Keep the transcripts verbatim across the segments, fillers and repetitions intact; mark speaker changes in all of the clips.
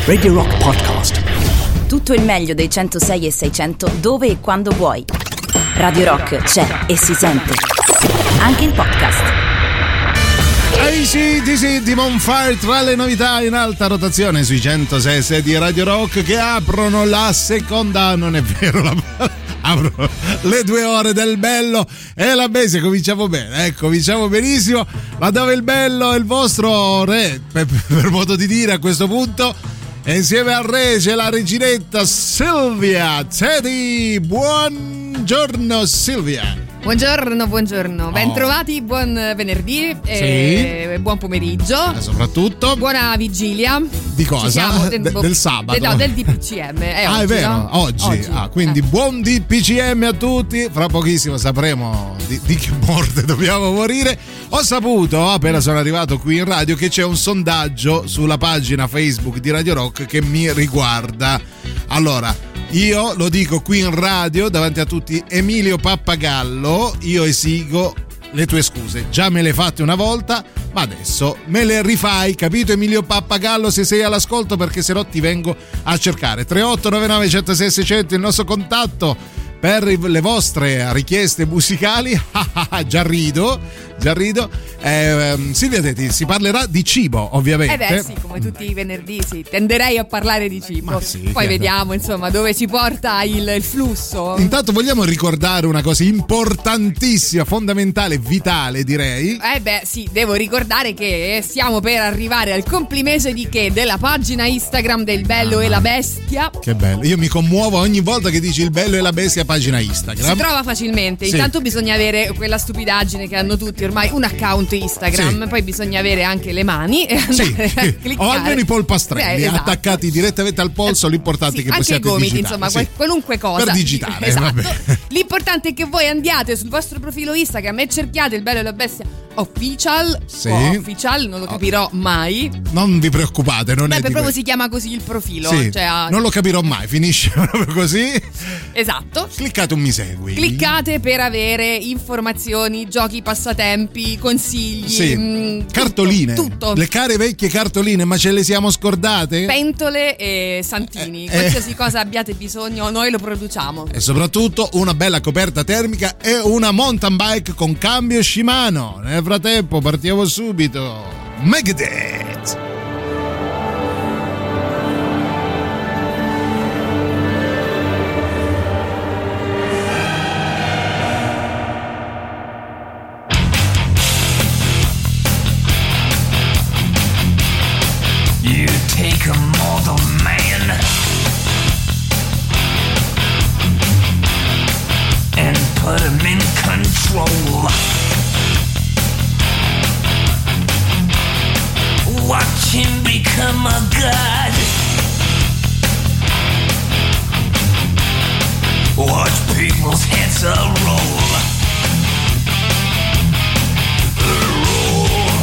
Speaker 1: Radio Rock Podcast.
Speaker 2: Tutto il meglio dei centosei e seicento dove e quando vuoi. Radio Rock c'è e si sente anche in podcast.
Speaker 3: A C D C di Bonfire, tra le novità in alta rotazione sui centosei e sei di Radio Rock, che aprono la seconda, non è vero, la apro le due ore del bello e la bestia. Cominciamo bene, eh, cominciamo benissimo, ma dove il bello è il vostro re, per, per modo di dire a questo punto, e insieme al re c'è la reginetta Silvia Teddy. Buongiorno Silvia.
Speaker 4: Buongiorno, buongiorno, ben
Speaker 3: Oh.
Speaker 4: trovati, buon venerdì, e
Speaker 3: Sì.
Speaker 4: buon pomeriggio,
Speaker 3: E soprattutto
Speaker 4: buona vigilia.
Speaker 3: di
Speaker 4: Ci
Speaker 3: cosa?
Speaker 4: siamo,
Speaker 3: De- del sabato.
Speaker 4: No, del D P C M, è
Speaker 3: ah,
Speaker 4: oggi,
Speaker 3: è vero,
Speaker 4: no?
Speaker 3: oggi, Ah, quindi
Speaker 4: Eh.
Speaker 3: buon D P C M a tutti. Fra pochissimo sapremo di, di che morte dobbiamo morire. Ho saputo, appena sono arrivato qui in radio, che c'è un sondaggio sulla pagina Facebook di Radio Rock che mi riguarda. Allora, io lo dico qui in radio davanti a tutti: Emilio Pappagallo, io esigo le tue scuse. Già me le fatte una volta, ma adesso me le rifai, capito Emilio Pappagallo, se sei all'ascolto, perché se no ti vengo a cercare. Tre otto nove nove uno zero sei sei zero zero il nostro contatto per le vostre richieste musicali. Già rido, già rido. Eh, Silvia Tetti, si parlerà di cibo, ovviamente.
Speaker 4: Eh beh sì, come tutti i venerdì sì, tenderei a parlare di cibo.
Speaker 3: Ma sì,
Speaker 4: Poi
Speaker 3: chiaro.
Speaker 4: vediamo insomma dove ci porta il, il flusso.
Speaker 3: Intanto vogliamo ricordare una cosa importantissima, fondamentale, vitale direi.
Speaker 4: Eh beh sì, devo ricordare che stiamo per arrivare al complimese di che? Della pagina Instagram del Bello
Speaker 3: Ah,
Speaker 4: e la Bestia.
Speaker 3: Che bello, io mi commuovo ogni volta che dici il bello e la bestia pagina Instagram.
Speaker 4: Si trova facilmente,
Speaker 3: Sì.
Speaker 4: intanto bisogna avere quella stupidaggine che hanno tutti ormai, un account Instagram,
Speaker 3: Sì.
Speaker 4: poi bisogna avere anche le mani e
Speaker 3: Sì,
Speaker 4: andare a cliccare.
Speaker 3: o almeno i polpastrelli
Speaker 4: Eh, esatto.
Speaker 3: attaccati direttamente al polso, l'importante
Speaker 4: Sì,
Speaker 3: è che
Speaker 4: anche i
Speaker 3: possiate
Speaker 4: gomiti,
Speaker 3: digitare.
Speaker 4: insomma,
Speaker 3: Sì.
Speaker 4: qual- qualunque cosa.
Speaker 3: Per digitare,
Speaker 4: Esatto.
Speaker 3: vabbè.
Speaker 4: L'importante è che voi andiate sul vostro profilo Instagram e cerchiate il Bello e la Bestia Official.
Speaker 3: Sì.
Speaker 4: O official, non lo capirò mai.
Speaker 3: Non vi preoccupate, non
Speaker 4: Beh,
Speaker 3: è
Speaker 4: per
Speaker 3: di
Speaker 4: proprio
Speaker 3: questo.
Speaker 4: si chiama così il profilo.
Speaker 3: Sì,
Speaker 4: Cioè, ah,
Speaker 3: non lo capirò mai, finisce proprio così.
Speaker 4: esatto.
Speaker 3: Cliccate un mi segui.
Speaker 4: Cliccate per avere informazioni, giochi, passatempi, consigli,
Speaker 3: Sì.
Speaker 4: mh, tutto,
Speaker 3: Cartoline.
Speaker 4: tutto.
Speaker 3: Le care vecchie cartoline, ma ce le siamo scordate?
Speaker 4: Pentole e santini,
Speaker 3: Eh,
Speaker 4: qualsiasi cosa abbiate bisogno noi lo produciamo.
Speaker 3: E soprattutto una bella coperta termica e una mountain bike con cambio Shimano. Nel frattempo partiamo subito. Megadeth.
Speaker 5: You take a mortal man and put him in control. Watch him become a god. Watch people's heads a roll. Roll.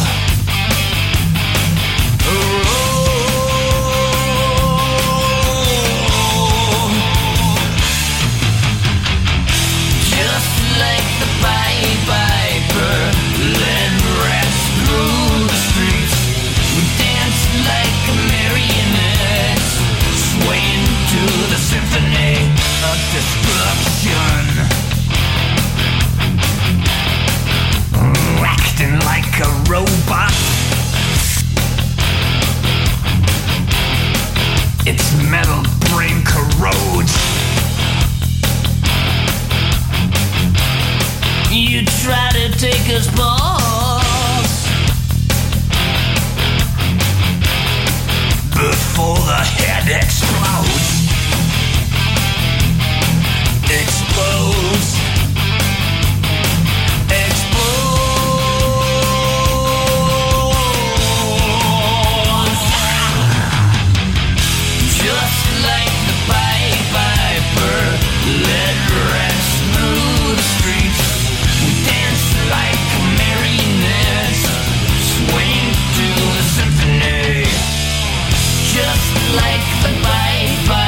Speaker 5: Just like the Pied Piper, led rats through the streets. We dance like a marionette, swaying to the symphony of destruction. Acting like a robot. Its metal brain corrodes. You try to take us balls before the head explodes. Explodes. Explodes. Just like the Pied Piper, led rats through the streets. We dance like marionettes, swing to the symphony. Just like the Pied Piper.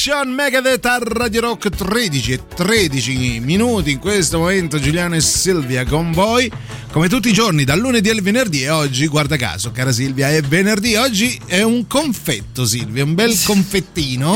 Speaker 3: Nation, Megadeth a Radio Rock. Tredici e tredici minuti in questo momento. Giuliano e Silvia con voi come tutti i giorni dal lunedì al venerdì, e oggi, guarda caso, cara Silvia, è venerdì. Oggi è un confetto, Silvia, un bel confettino.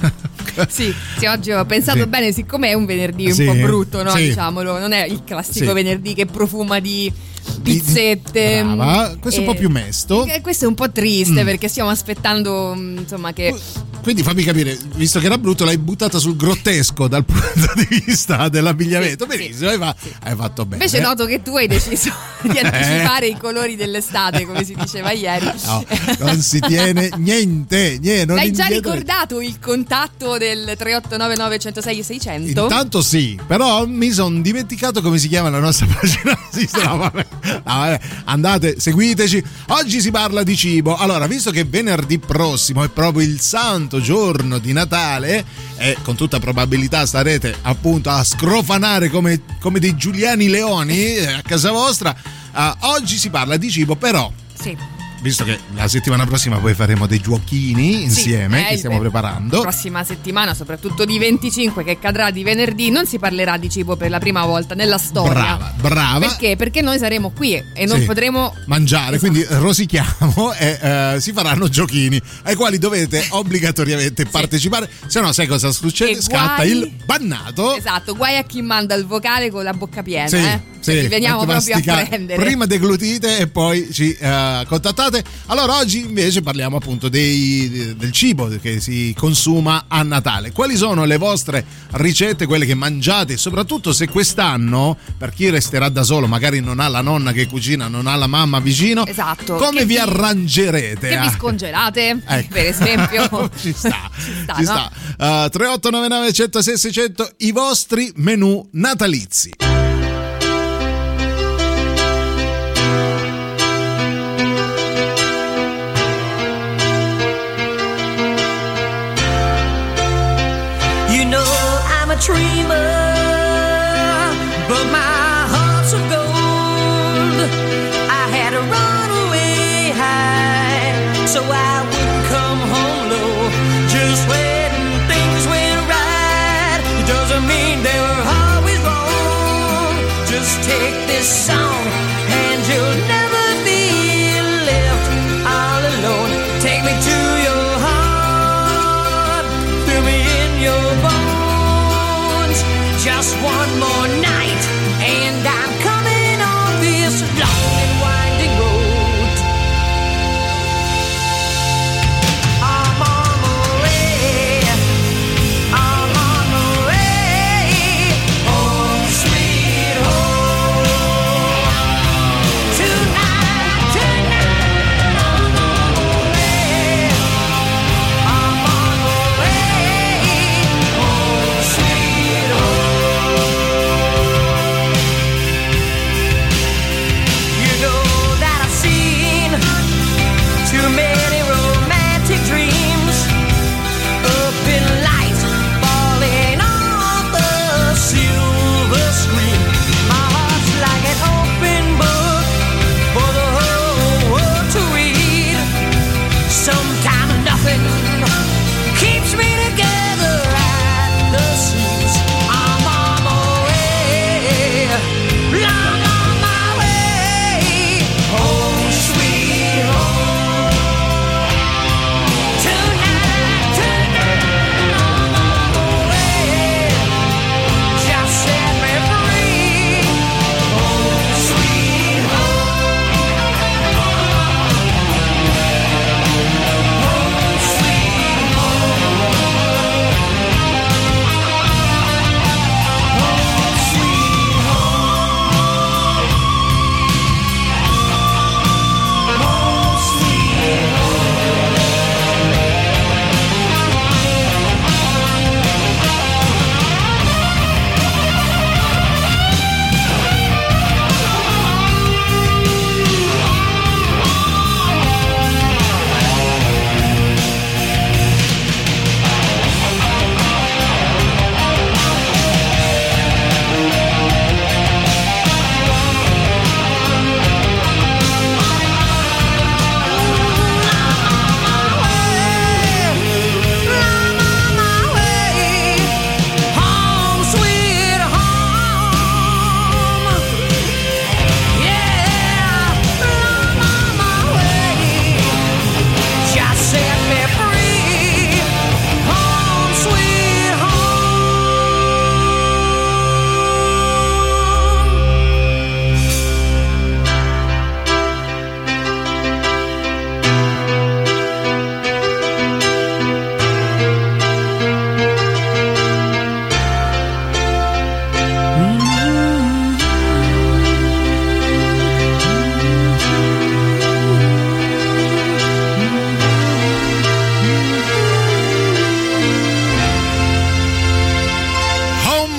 Speaker 4: Sì, sì, oggi ho pensato
Speaker 3: Sì.
Speaker 4: bene, siccome è un venerdì un
Speaker 3: Sì,
Speaker 4: po' brutto, no?
Speaker 3: sì.
Speaker 4: Diciamolo, non è il classico
Speaker 3: Sì.
Speaker 4: venerdì che profuma di
Speaker 3: Di-
Speaker 4: pizzette.
Speaker 3: Brava, questo è un
Speaker 4: e-
Speaker 3: po' più mesto.
Speaker 4: e questo è un po' triste
Speaker 3: Mm.
Speaker 4: perché stiamo aspettando, mm, insomma, che
Speaker 3: Quindi fammi capire, visto che era brutto, l'hai buttata sul grottesco dal punto di vista dell'abbigliamento.
Speaker 4: Sì,
Speaker 3: Benissimo, hai, fa- hai fatto bene.
Speaker 4: invece noto che tu hai deciso di
Speaker 3: Eh.
Speaker 4: anticipare i colori dell'estate, come si diceva ieri.
Speaker 3: No, non si tiene niente, niente non
Speaker 4: L'hai già
Speaker 3: indietro.
Speaker 4: ricordato il contatto del tre otto nove nove uno zero sei sei zero zero?
Speaker 3: Intanto sì, però mi sono dimenticato come si chiama la nostra pagina. Sì, no, vabbè. No, vabbè. Andate, seguiteci. Oggi si parla di cibo. Allora, visto che venerdì prossimo è proprio il santo giorno di Natale, e con tutta probabilità starete appunto a scrofanare come, come dei Giuliani Leoni eh, a casa vostra, eh, oggi si parla di cibo, però
Speaker 4: Sì.
Speaker 3: visto che la settimana prossima poi faremo dei giochini insieme,
Speaker 4: Sì,
Speaker 3: che
Speaker 4: eh,
Speaker 3: stiamo
Speaker 4: beh,
Speaker 3: preparando.
Speaker 4: La prossima settimana, soprattutto di venticinque, che cadrà di venerdì, non si parlerà di cibo per la prima volta nella storia.
Speaker 3: Brava, brava.
Speaker 4: Perché? Perché noi saremo qui e non
Speaker 3: Sì.
Speaker 4: potremo
Speaker 3: mangiare,
Speaker 4: Esatto.
Speaker 3: quindi rosichiamo e eh, si faranno giochini ai quali dovete obbligatoriamente partecipare, se no sai cosa succede?
Speaker 4: E
Speaker 3: Scatta
Speaker 4: guai-
Speaker 3: il bannato.
Speaker 4: Esatto, guai a chi manda il vocale con la bocca piena,
Speaker 3: Sì,
Speaker 4: eh?
Speaker 3: sì,
Speaker 4: Perché veniamo
Speaker 3: fate
Speaker 4: proprio a
Speaker 3: masticare.
Speaker 4: prendere.
Speaker 3: Prima deglutite e poi ci eh, contattate. Allora oggi invece parliamo appunto dei, del cibo che si consuma a Natale. Quali sono le vostre ricette, quelle che mangiate, soprattutto se quest'anno, per chi resterà da solo, magari non ha la nonna che cucina, non ha la mamma vicino,
Speaker 4: Esatto.
Speaker 3: come
Speaker 4: Che
Speaker 3: vi
Speaker 4: vi-
Speaker 3: arrangerete?
Speaker 4: Che vi
Speaker 3: a-
Speaker 4: scongelate,
Speaker 3: Ecco.
Speaker 4: per esempio.
Speaker 3: ci sta,
Speaker 4: Ci sta,
Speaker 3: ci
Speaker 4: no?
Speaker 3: sta. Uh, tre otto nove nove uno zero sei sei zero zero, i vostri menù natalizi.
Speaker 5: You know I'm a dreamer, but my heart's of gold. I had to run away high, so I wouldn't come home low. Just when things went right, it doesn't mean they were always wrong. Just take this song, and you'll never be left all alone. Take me to your heart, fill me in your bones. Just one more night, and I'm coming on this long and winding road. I'm on the way, I'm on the way, home sweet home. Tonight, tonight, I'm on the way, I'm on the way, home sweet home.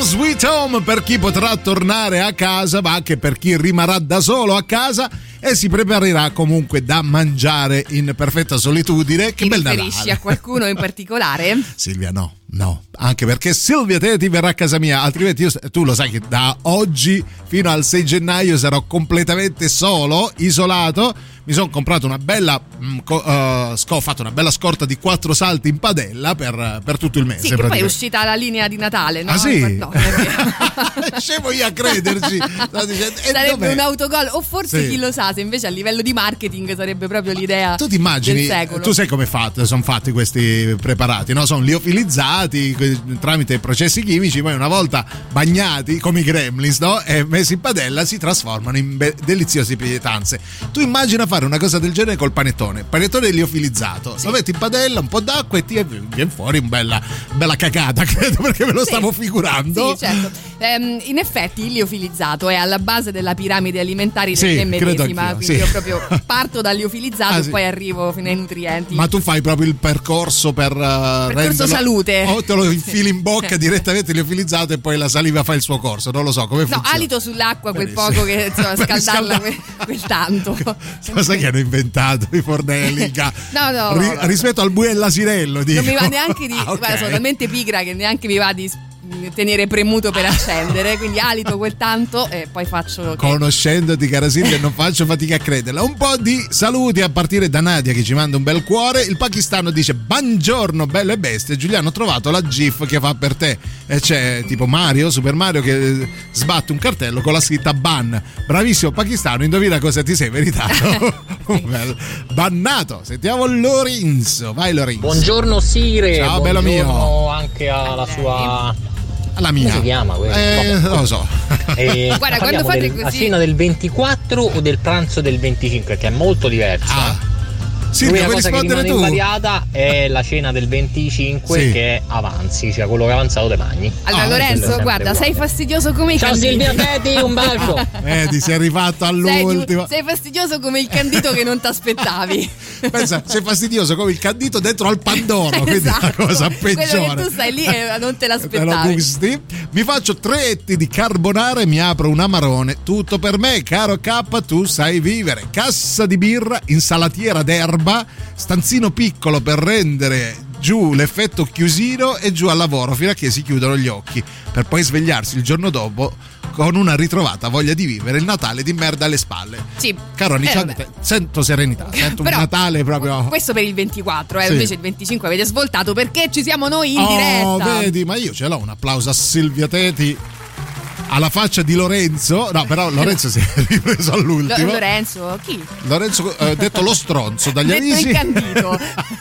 Speaker 3: Sweet Home per chi potrà tornare a casa, ma anche per chi rimarrà da solo a casa e si preparerà comunque da mangiare in perfetta solitudine. Che
Speaker 4: Ti
Speaker 3: bel
Speaker 4: riferisci
Speaker 3: Natale.
Speaker 4: a qualcuno in particolare?
Speaker 3: Silvia, no, no, anche perché Silvia Teti verrà a casa mia, altrimenti io, tu lo sai che da oggi fino al sei gennaio sarò completamente solo, isolato. Mi sono comprato una bella mh, co- uh, sc- ho fatto una bella scorta di quattro salti in padella per, per tutto il mese.
Speaker 4: Sì, che poi è uscita la linea di Natale, no?
Speaker 3: Ah sì?
Speaker 4: No, non è vero.
Speaker 3: Scemo io a crederci. Sto dicendo, e
Speaker 4: Sarebbe
Speaker 3: dov'è?
Speaker 4: un autogol, o forse
Speaker 3: Sì.
Speaker 4: chi lo sa, se invece a livello di marketing sarebbe proprio l'idea
Speaker 3: Tu ti immagini,
Speaker 4: del secolo.
Speaker 3: tu sai come fatto, sono fatti questi preparati, no? Sono liofilizzati que- tramite processi chimici, poi una volta bagnati come i gremlins, no? E messi in padella si trasformano in be- deliziose pietanze. Tu immagina fare una cosa del genere col panettone, panettone liofilizzato,
Speaker 4: Sì.
Speaker 3: lo metti in padella, un po' d'acqua e ti viene fuori un bella, bella cacata, credo, perché me lo
Speaker 4: Sì.
Speaker 3: stavo figurando.
Speaker 4: Sì, certo. Ehm, in effetti il liofilizzato è alla base della piramide alimentari
Speaker 3: Sì,
Speaker 4: del me
Speaker 3: credo
Speaker 4: medesima,
Speaker 3: anch'io,
Speaker 4: quindi
Speaker 3: sì.
Speaker 4: io proprio parto dal liofilizzato
Speaker 3: Ah,
Speaker 4: e
Speaker 3: sì.
Speaker 4: poi arrivo fino ai nutrienti.
Speaker 3: Ma tu fai proprio il percorso per uh,
Speaker 4: Percorso
Speaker 3: renderlo-
Speaker 4: salute.
Speaker 3: o te lo infili in bocca direttamente liofilizzato e poi la saliva fa il suo corso, non lo so come
Speaker 4: No,
Speaker 3: funziona.
Speaker 4: alito sull'acqua quel
Speaker 3: Benissimo.
Speaker 4: poco che insomma,
Speaker 3: Per
Speaker 4: scaldarla
Speaker 3: riscaldare.
Speaker 4: quel, quel tanto.
Speaker 3: Cosa che hanno inventato i fornelli? ca-
Speaker 4: No, no,
Speaker 3: Ri-
Speaker 4: no, no.
Speaker 3: rispetto al bue e all'asinello, dico.
Speaker 4: Non mi va neanche di.
Speaker 3: Ah, ok.
Speaker 4: Guarda, sono talmente pigra che neanche mi va di s- tenere premuto per accendere. Quindi alito quel tanto e poi faccio. Che...
Speaker 3: Conoscendoti, cara Silvia, non faccio fatica a crederla. Un po' di saluti a partire da Nadia che ci manda un bel cuore. Il pakistano dice: buongiorno belle bestie. Giuliano, ho trovato la GIF che fa per te. E c'è tipo Mario, Super Mario, che sbatte un cartello con la scritta ban. Bravissimo pakistano, indovina cosa ti sei meritato. Bello. Bannato. Sentiamo Lorenzo. Vai Lorenzo.
Speaker 1: Buongiorno Sire,
Speaker 3: Ciao, bello
Speaker 1: buongiorno
Speaker 3: mio.
Speaker 1: anche alla sua.
Speaker 3: La mia.
Speaker 1: Come si chiama quella?
Speaker 3: Eh,
Speaker 1: Vabbè.
Speaker 3: non lo so.
Speaker 1: Eh,
Speaker 4: Guarda,
Speaker 1: parliamo
Speaker 4: quando fate
Speaker 1: del-
Speaker 4: così-
Speaker 1: la cena del ventiquattro o del pranzo del venticinque, che è molto diversa.
Speaker 3: Ah. Silvia,
Speaker 1: L'unica
Speaker 3: puoi
Speaker 1: cosa che
Speaker 3: rispondere
Speaker 1: rimane
Speaker 3: tu?
Speaker 1: invariata è la cena del venticinque,
Speaker 3: Sì.
Speaker 1: che è avanzi, cioè quello che è avanzato te magni.
Speaker 4: Allora,
Speaker 3: Ah,
Speaker 1: quello è
Speaker 4: Lorenzo,
Speaker 1: sempre
Speaker 4: guarda,
Speaker 1: uguale.
Speaker 4: sei fastidioso come i
Speaker 1: Ciao
Speaker 4: canditi.
Speaker 1: Silvia Teti, un bacio.
Speaker 3: Vedi, sei arrivato
Speaker 4: Sei,
Speaker 3: all'ultimo.
Speaker 4: sei fastidioso come il candito che non ti aspettavi.
Speaker 3: Pensa, sei fastidioso come il candito dentro al pandoro, quindi è la cosa
Speaker 4: Quello
Speaker 3: peggiore.
Speaker 4: che tu stai lì e non te
Speaker 3: Te lo
Speaker 4: l'aspettavi.
Speaker 3: gusti? Mi faccio tre etti di carbonara e mi apro un amarone. Tutto per me, caro K, tu sai vivere. Cassa di birra, insalatiera d'erba, stanzino piccolo per rendere giù l'effetto chiusino e giù al lavoro fino a che si chiudono gli occhi, per poi svegliarsi il giorno dopo con una ritrovata voglia di vivere il Natale di merda alle spalle.
Speaker 4: Sì.
Speaker 3: Caro Anicia,
Speaker 4: Eh, vabbè.
Speaker 3: sento serenità, sento
Speaker 4: Però,
Speaker 3: un Natale proprio.
Speaker 4: Questo per il ventiquattro, eh,
Speaker 3: Sì.
Speaker 4: invece il venticinque avete svoltato perché ci siamo noi in
Speaker 3: Oh,
Speaker 4: diretta.
Speaker 3: vedi, ma io ce l'ho un applauso a Silvia Teti alla faccia di Lorenzo. No, però Lorenzo si è ripreso
Speaker 4: Lo-
Speaker 3: all'ultimo.
Speaker 4: Lorenzo, chi?
Speaker 3: Lorenzo, eh, detto lo stronzo dagli
Speaker 4: Detto
Speaker 3: amici.
Speaker 4: incandito.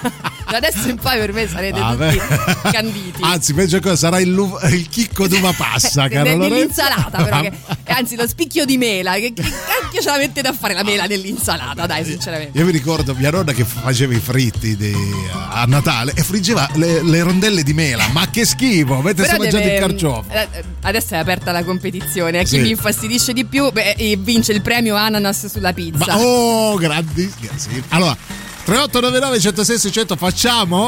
Speaker 4: Da adesso in poi per me sarete
Speaker 3: Vabbè.
Speaker 4: tutti canditi.
Speaker 3: Anzi, peggio cosa, sarà il, lu- il chicco d'uva passa, caro
Speaker 4: De-
Speaker 3: Lorenzo.
Speaker 4: dell'insalata però che, anzi lo spicchio di mela che, che cacchio ce la mettete a fare la mela nell'insalata, dai, sinceramente.
Speaker 3: Io mi ricordo mia nonna che faceva i fritti di- a Natale e friggeva le, le rondelle di mela. Ma che schifo, avete
Speaker 4: Però
Speaker 3: mangiato
Speaker 4: deve-
Speaker 3: il carciofo.
Speaker 4: eh, Adesso è aperta la competizione. A chi
Speaker 3: Sì.
Speaker 4: mi infastidisce di più beh, e vince il premio ananas sulla pizza.
Speaker 3: Ma oh, grandissimo. Sì. Allora, tre otto nove nove uno zero sei sei zero zero facciamo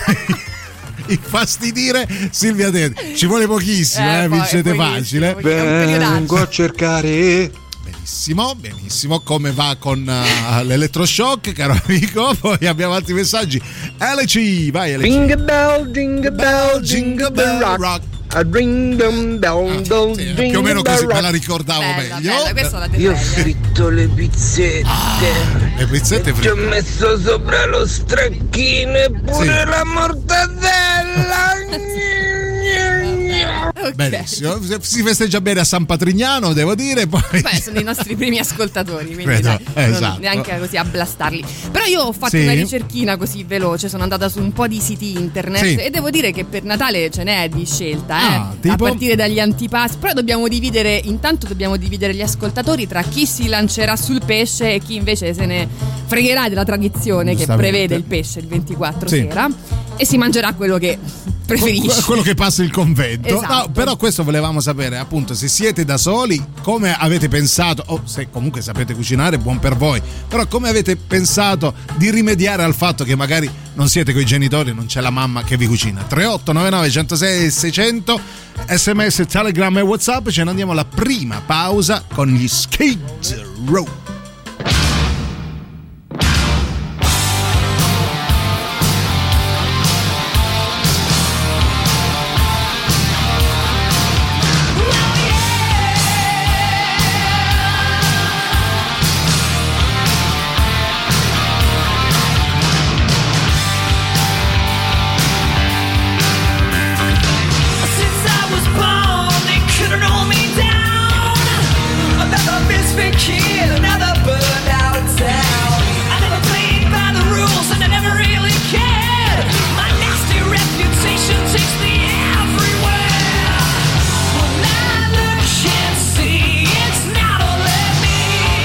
Speaker 3: infastidire Silvia Teti. Ci vuole pochissimo, eh,
Speaker 4: Eh, poi-
Speaker 3: vincete
Speaker 4: poi-
Speaker 3: facile.
Speaker 4: poi- È un periodaggio.
Speaker 6: Vengo a cercare.
Speaker 3: Benissimo, benissimo. Come va con uh, l'elettroshock, caro amico? Poi abbiamo altri messaggi. L C, vai L C.
Speaker 6: Jingle bell, jingle bell, jingle bell rock. A ring them down, down,
Speaker 3: Sì,
Speaker 6: jingle
Speaker 3: più o meno
Speaker 6: bell
Speaker 3: così me la
Speaker 6: rock.
Speaker 3: ricordavo
Speaker 4: Bella,
Speaker 3: meglio.
Speaker 4: bella, questa la
Speaker 6: Io ho
Speaker 4: devo
Speaker 6: fritto le pizzette.
Speaker 3: Le pizzette
Speaker 6: Ci ho
Speaker 3: fritte.
Speaker 6: messo sopra lo stracchino e pure
Speaker 3: Sì.
Speaker 6: la mortadella.
Speaker 3: Benissimo, si festeggia bene a San Patrignano, devo dire. Poi
Speaker 4: Beh, sono i nostri primi ascoltatori, quindi
Speaker 3: Credo,
Speaker 4: dai, non
Speaker 3: esatto.
Speaker 4: neanche così a blastarli. Però io ho fatto
Speaker 3: Sì.
Speaker 4: una ricerchina così veloce, sono andata su un po' di siti internet
Speaker 3: Sì.
Speaker 4: e devo dire che per Natale ce n'è di scelta, eh?
Speaker 3: Ah, tipo?
Speaker 4: A partire dagli antipasti. Però dobbiamo dividere, intanto dobbiamo dividere gli ascoltatori tra chi si lancerà sul pesce e chi invece se ne fregherà della tradizione che
Speaker 3: Giustamente.
Speaker 4: prevede il pesce il ventiquattro
Speaker 3: Sì.
Speaker 4: sera. e si mangerà quello che preferisci,
Speaker 3: quello che passa il convento.
Speaker 4: Esatto.
Speaker 3: No, però questo volevamo sapere, appunto, se siete da soli, come avete pensato, o se comunque sapete cucinare, buon per voi, però come avete pensato di rimediare al fatto che magari non siete coi genitori, non c'è la mamma che vi cucina. Tre otto nove nove uno zero sei sei zero zero, sms, telegram e whatsapp. Ce ne andiamo alla prima pausa con gli Skid Row.
Speaker 5: Kid, another burned out town. I never played by the rules and I never really cared. My nasty reputation takes me everywhere. When I look and see, it's not all at me.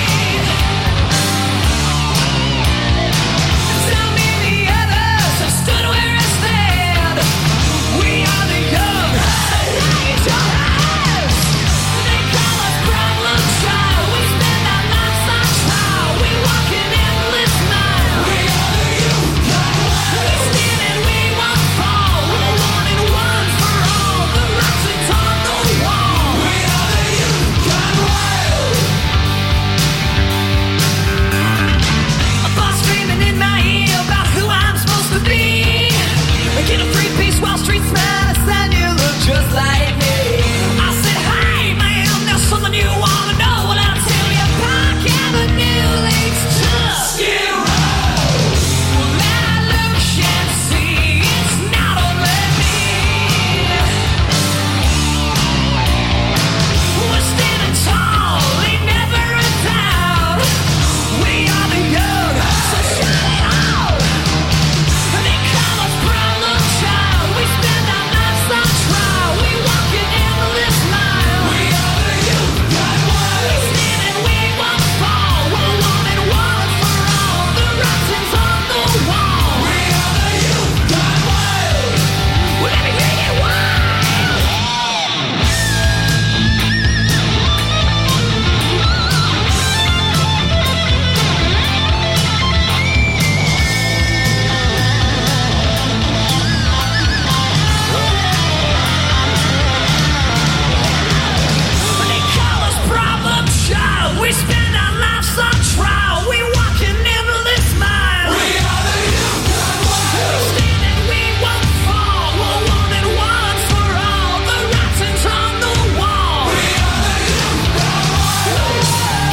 Speaker 5: Tell me the others have stood where I stand. We are the young, light your eyes. They call us problem child. We spend our lives on trial. We walk an endless mile. We are the youth. We stand and we won't fall. We're one and one for all. The writing's on the wall. We are the youth gone wild. A boss screaming in my ear about who I'm supposed to be. Get a free piece, Wall Street smile, son, you look just like me. I said, hey man, there's something you wanna know. Well, I'll tell you, Park Avenue leads to Skid Row. Well, I look and see, it's not all at me. We're standing tall, ain't never a doubt. We are the young, so shout it out. They call us problem child. We spend our lives on trial. We walk an endless mile. We are the youth gone wild. We stand and we won't fall. We're one and one for all. The writing's on the wall. We are the youth gone wild. Well, let me hear you wild. They call us problem child. We spend our lives on trial. We walk an endless mile. We are the youth gone wild. We stand and we won't fall. We're one and one for all. The writing's on the wall. We are the youth gone wild.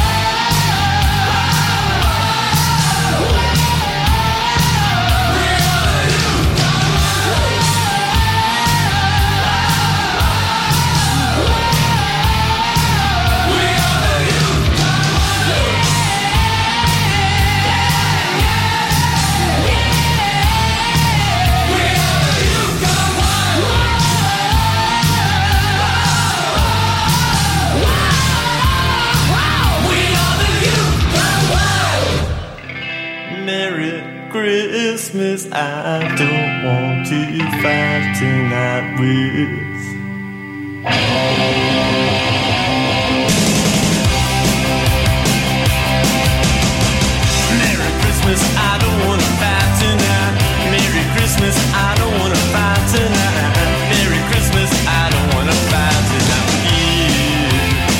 Speaker 7: Merry Christmas, I don't want to fight tonight with. Merry Christmas, I don't want to fight tonight. Merry Christmas, I don't want to fight tonight. Merry Christmas, I don't want to fight tonight with you.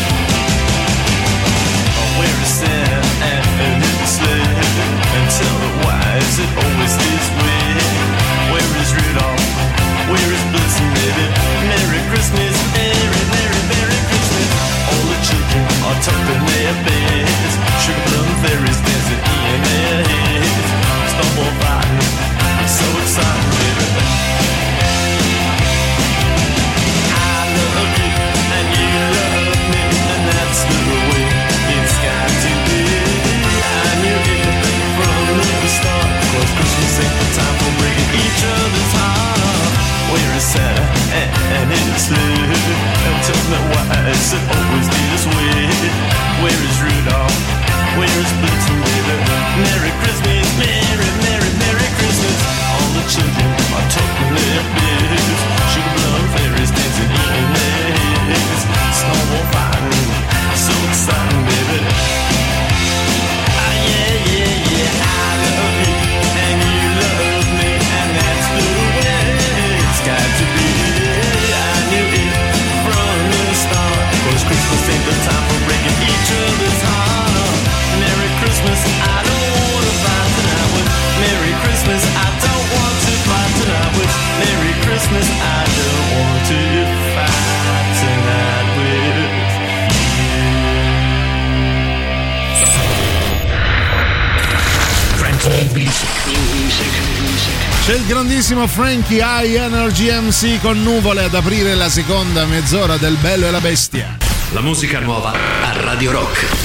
Speaker 7: Where is Santa and his sled? And tell me why is it always this way? Where is Rudolph? Where is Blitzen, baby? Merry Christmas, Merry, Merry, Merry Christmas. All the children are tucked in their beds. Sugar plum fairies dancing in their heads. Snowball fighting, it's so exciting, baby. I love you and you love me, and that's the way it's got to be. I knew it from the start, 'cause Christmas ain't the time for breaking each other's heart. Where is Santa and his sled? And tell me why is it always this way? Where is Rudolph? Where is Blitzen, baby? Merry Christmas, Merry, Merry, Merry Christmas. All the children are
Speaker 3: C'è il grandissimo Frankie High Energy M C con Nuvole ad aprire la seconda mezz'ora del Bello e la Bestia.
Speaker 8: La musica nuova a Radio Rock.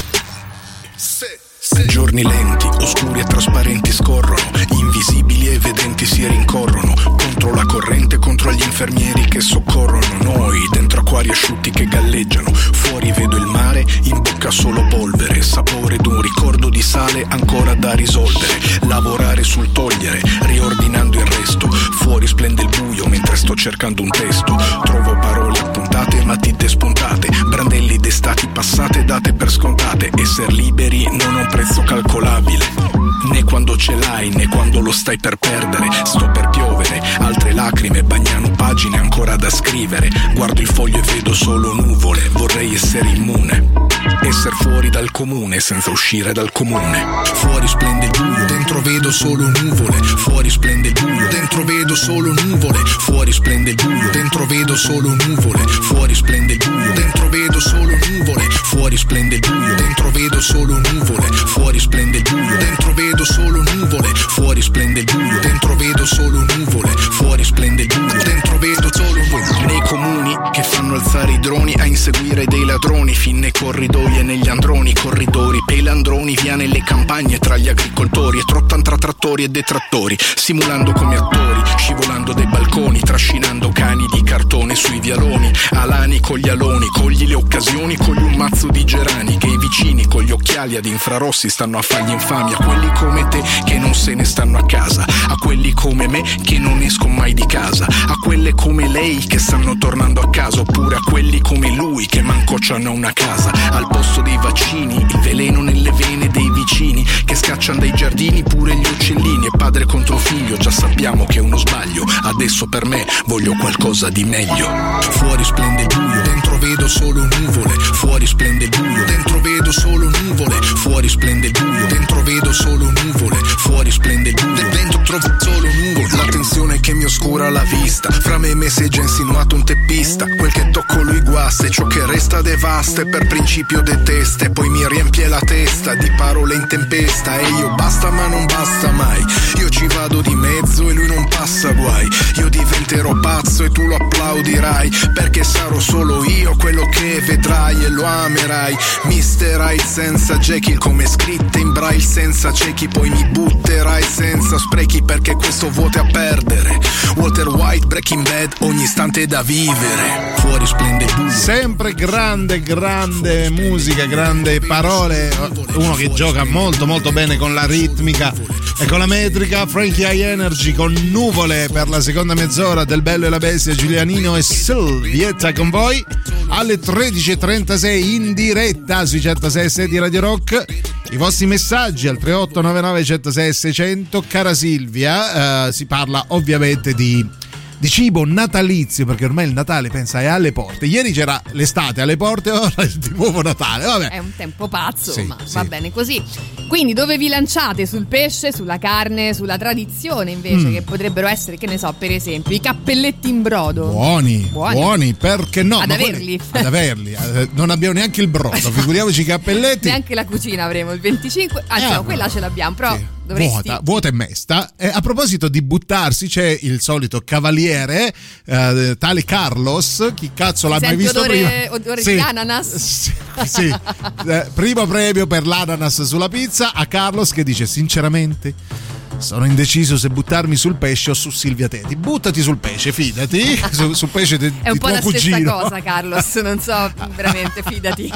Speaker 9: Giorni lenti, oscuri e trasparenti scorrono, invisibili e vedenti si rincorrono, contro la corrente, contro gli infermieri che soccorrono noi, dentro acquari asciutti che galleggiano, fuori vedo il mare, in bocca solo polvere, sapore d'un ricordo di sale ancora da risolvere, lavorare sul togliere, riordinando il resto, fuori splende il buio mentre sto cercando un testo, trovo parole appuntate, matite spuntate, brandelli d'estati passate date per scontate, esser liberi non ha un prezzo calcolabile, né quando ce l'hai né quando lo stai per perdere, sto per piovere, altre lacrime bagnano pagine ancora da scrivere, guardo il foglio e vedo solo nuvole, vorrei essere immune, esser fuori dal comune senza uscire dal comune, fuori splende il buio, dentro vedo solo nuvole, fuori splende il buio, dentro vedo solo nuvole, fuori splende il buio, dentro vedo solo nuvole, fuori splende il buio, dentro vedo solo nuvole, fuori splende il buio, dentro vedo solo nuvole, fuori splende il buio, dentro vedo solo nuvole, fuori splende il buio, dentro vedo solo nuvole, fuori splende il buio, dentro vedo solo nuvole, nei comuni che fanno alzare i droni a inseguire dei ladroni, fin nei corridoi e negli androni, corridori, pelandroni, via nelle campagne tra gli agricoltori e trottan tra trattori e detrattori, simulando come attori, scivolando dai balconi, trascinando cani di cartone sui vialoni, alani con gli aloni, cogli le occasioni, cogli un mazzo di gerani, che i vicini con gli occhiali ad infrarossi stanno a fargli infamia, a quelli come te che non se ne stanno a casa, a quelli come me che non escono mai di casa, a quelle come lei che stanno tornando a casa, oppure a quelli come lui che manco c'hanno una casa, al posto dei vaccini, il veleno nelle vene dei vicini, che scacciano dai giardini pure gli uccellini, e padre contro figlio, già sappiamo che è uno sbaglio, adesso per me voglio qualcosa di meglio, fuori splende il buio, dentro vedo solo nuvole, fuori splende il buio, dentro vedo solo nuvole, fuori splende il buio, dentro vedo solo nuvole, fuori splende il buio, dentro trovo solo nuvole, la tensione che mi oscura la vista, fra me e me si è già insinuato un teppista, quel che tocco lui guasta e ciò che resta devasta e per principio detesta, e poi mi riempie la testa di parole in tempesta, e io basta ma non basta mai, io ci vado di mezzo e lui non passa guai, io diventerò pazzo e tu lo applaudirai, perché sarò solo io quello che vedrai e lo amerai, mister Hyde senza Jekyll come scritte in braille senza ciechi, poi mi butterai senza sprechi perché questo vuoto è a perdere, Walter White, Breaking Bad, ogni istante è da vivere, fuori splende il buio,
Speaker 3: sempre grande grande musica, grande parole, uno che gioca molto molto bene con la ritmica e con la metrica, Frankie High Energy con Nuvole per la seconda mezz'ora del Bello e la Bestia, Giulianino e Silvietta con voi alle tredici e trentasei in diretta sui centosei e sei di Radio Rock. I vostri messaggi al tre otto nove nove uno zero sei seicento. Cara Silvia, eh, si parla ovviamente di di cibo natalizio, perché ormai il Natale, pensa, è alle porte. Ieri c'era l'estate alle porte, ora è di nuovo Natale. Vabbè.
Speaker 4: È un tempo pazzo,
Speaker 3: sì,
Speaker 4: ma
Speaker 3: sì.
Speaker 4: va bene così. Quindi dove vi lanciate? Sul pesce, sulla carne, sulla tradizione invece,
Speaker 3: Mm.
Speaker 4: che potrebbero essere, che ne so, per esempio i cappelletti in brodo.
Speaker 3: Buoni,
Speaker 4: Buoni.
Speaker 3: buoni, perché no?
Speaker 4: Ad
Speaker 3: Ma
Speaker 4: averli.
Speaker 3: quelli- ad averli. Eh, Non abbiamo neanche il brodo, figuriamoci i cappelletti.
Speaker 4: Neanche la cucina avremo il venticinque. Anzi,
Speaker 3: Eh,
Speaker 4: no, quella ce l'abbiamo, però
Speaker 3: sì.
Speaker 4: dovresti.
Speaker 3: Vuota, vuota e mesta. Eh, a proposito di buttarsi, c'è il solito cavaliere, eh, tale Carlos. Chi cazzo l'ha mai
Speaker 4: Senti
Speaker 3: visto
Speaker 4: odore,
Speaker 3: prima?
Speaker 4: odore
Speaker 3: Sì.
Speaker 4: di ananas?
Speaker 3: Sì, sì. Eh, primo premio per l'ananas sulla pizza a Carlos, che dice sinceramente sono indeciso se buttarmi sul pesce o su Silvia Teti. Buttati sul pesce, fidati. Su, sul pesce di,
Speaker 4: È un
Speaker 3: di
Speaker 4: po'
Speaker 3: tuo
Speaker 4: la
Speaker 3: cugino.
Speaker 4: stessa cosa, Carlos. Non so, veramente, fidati.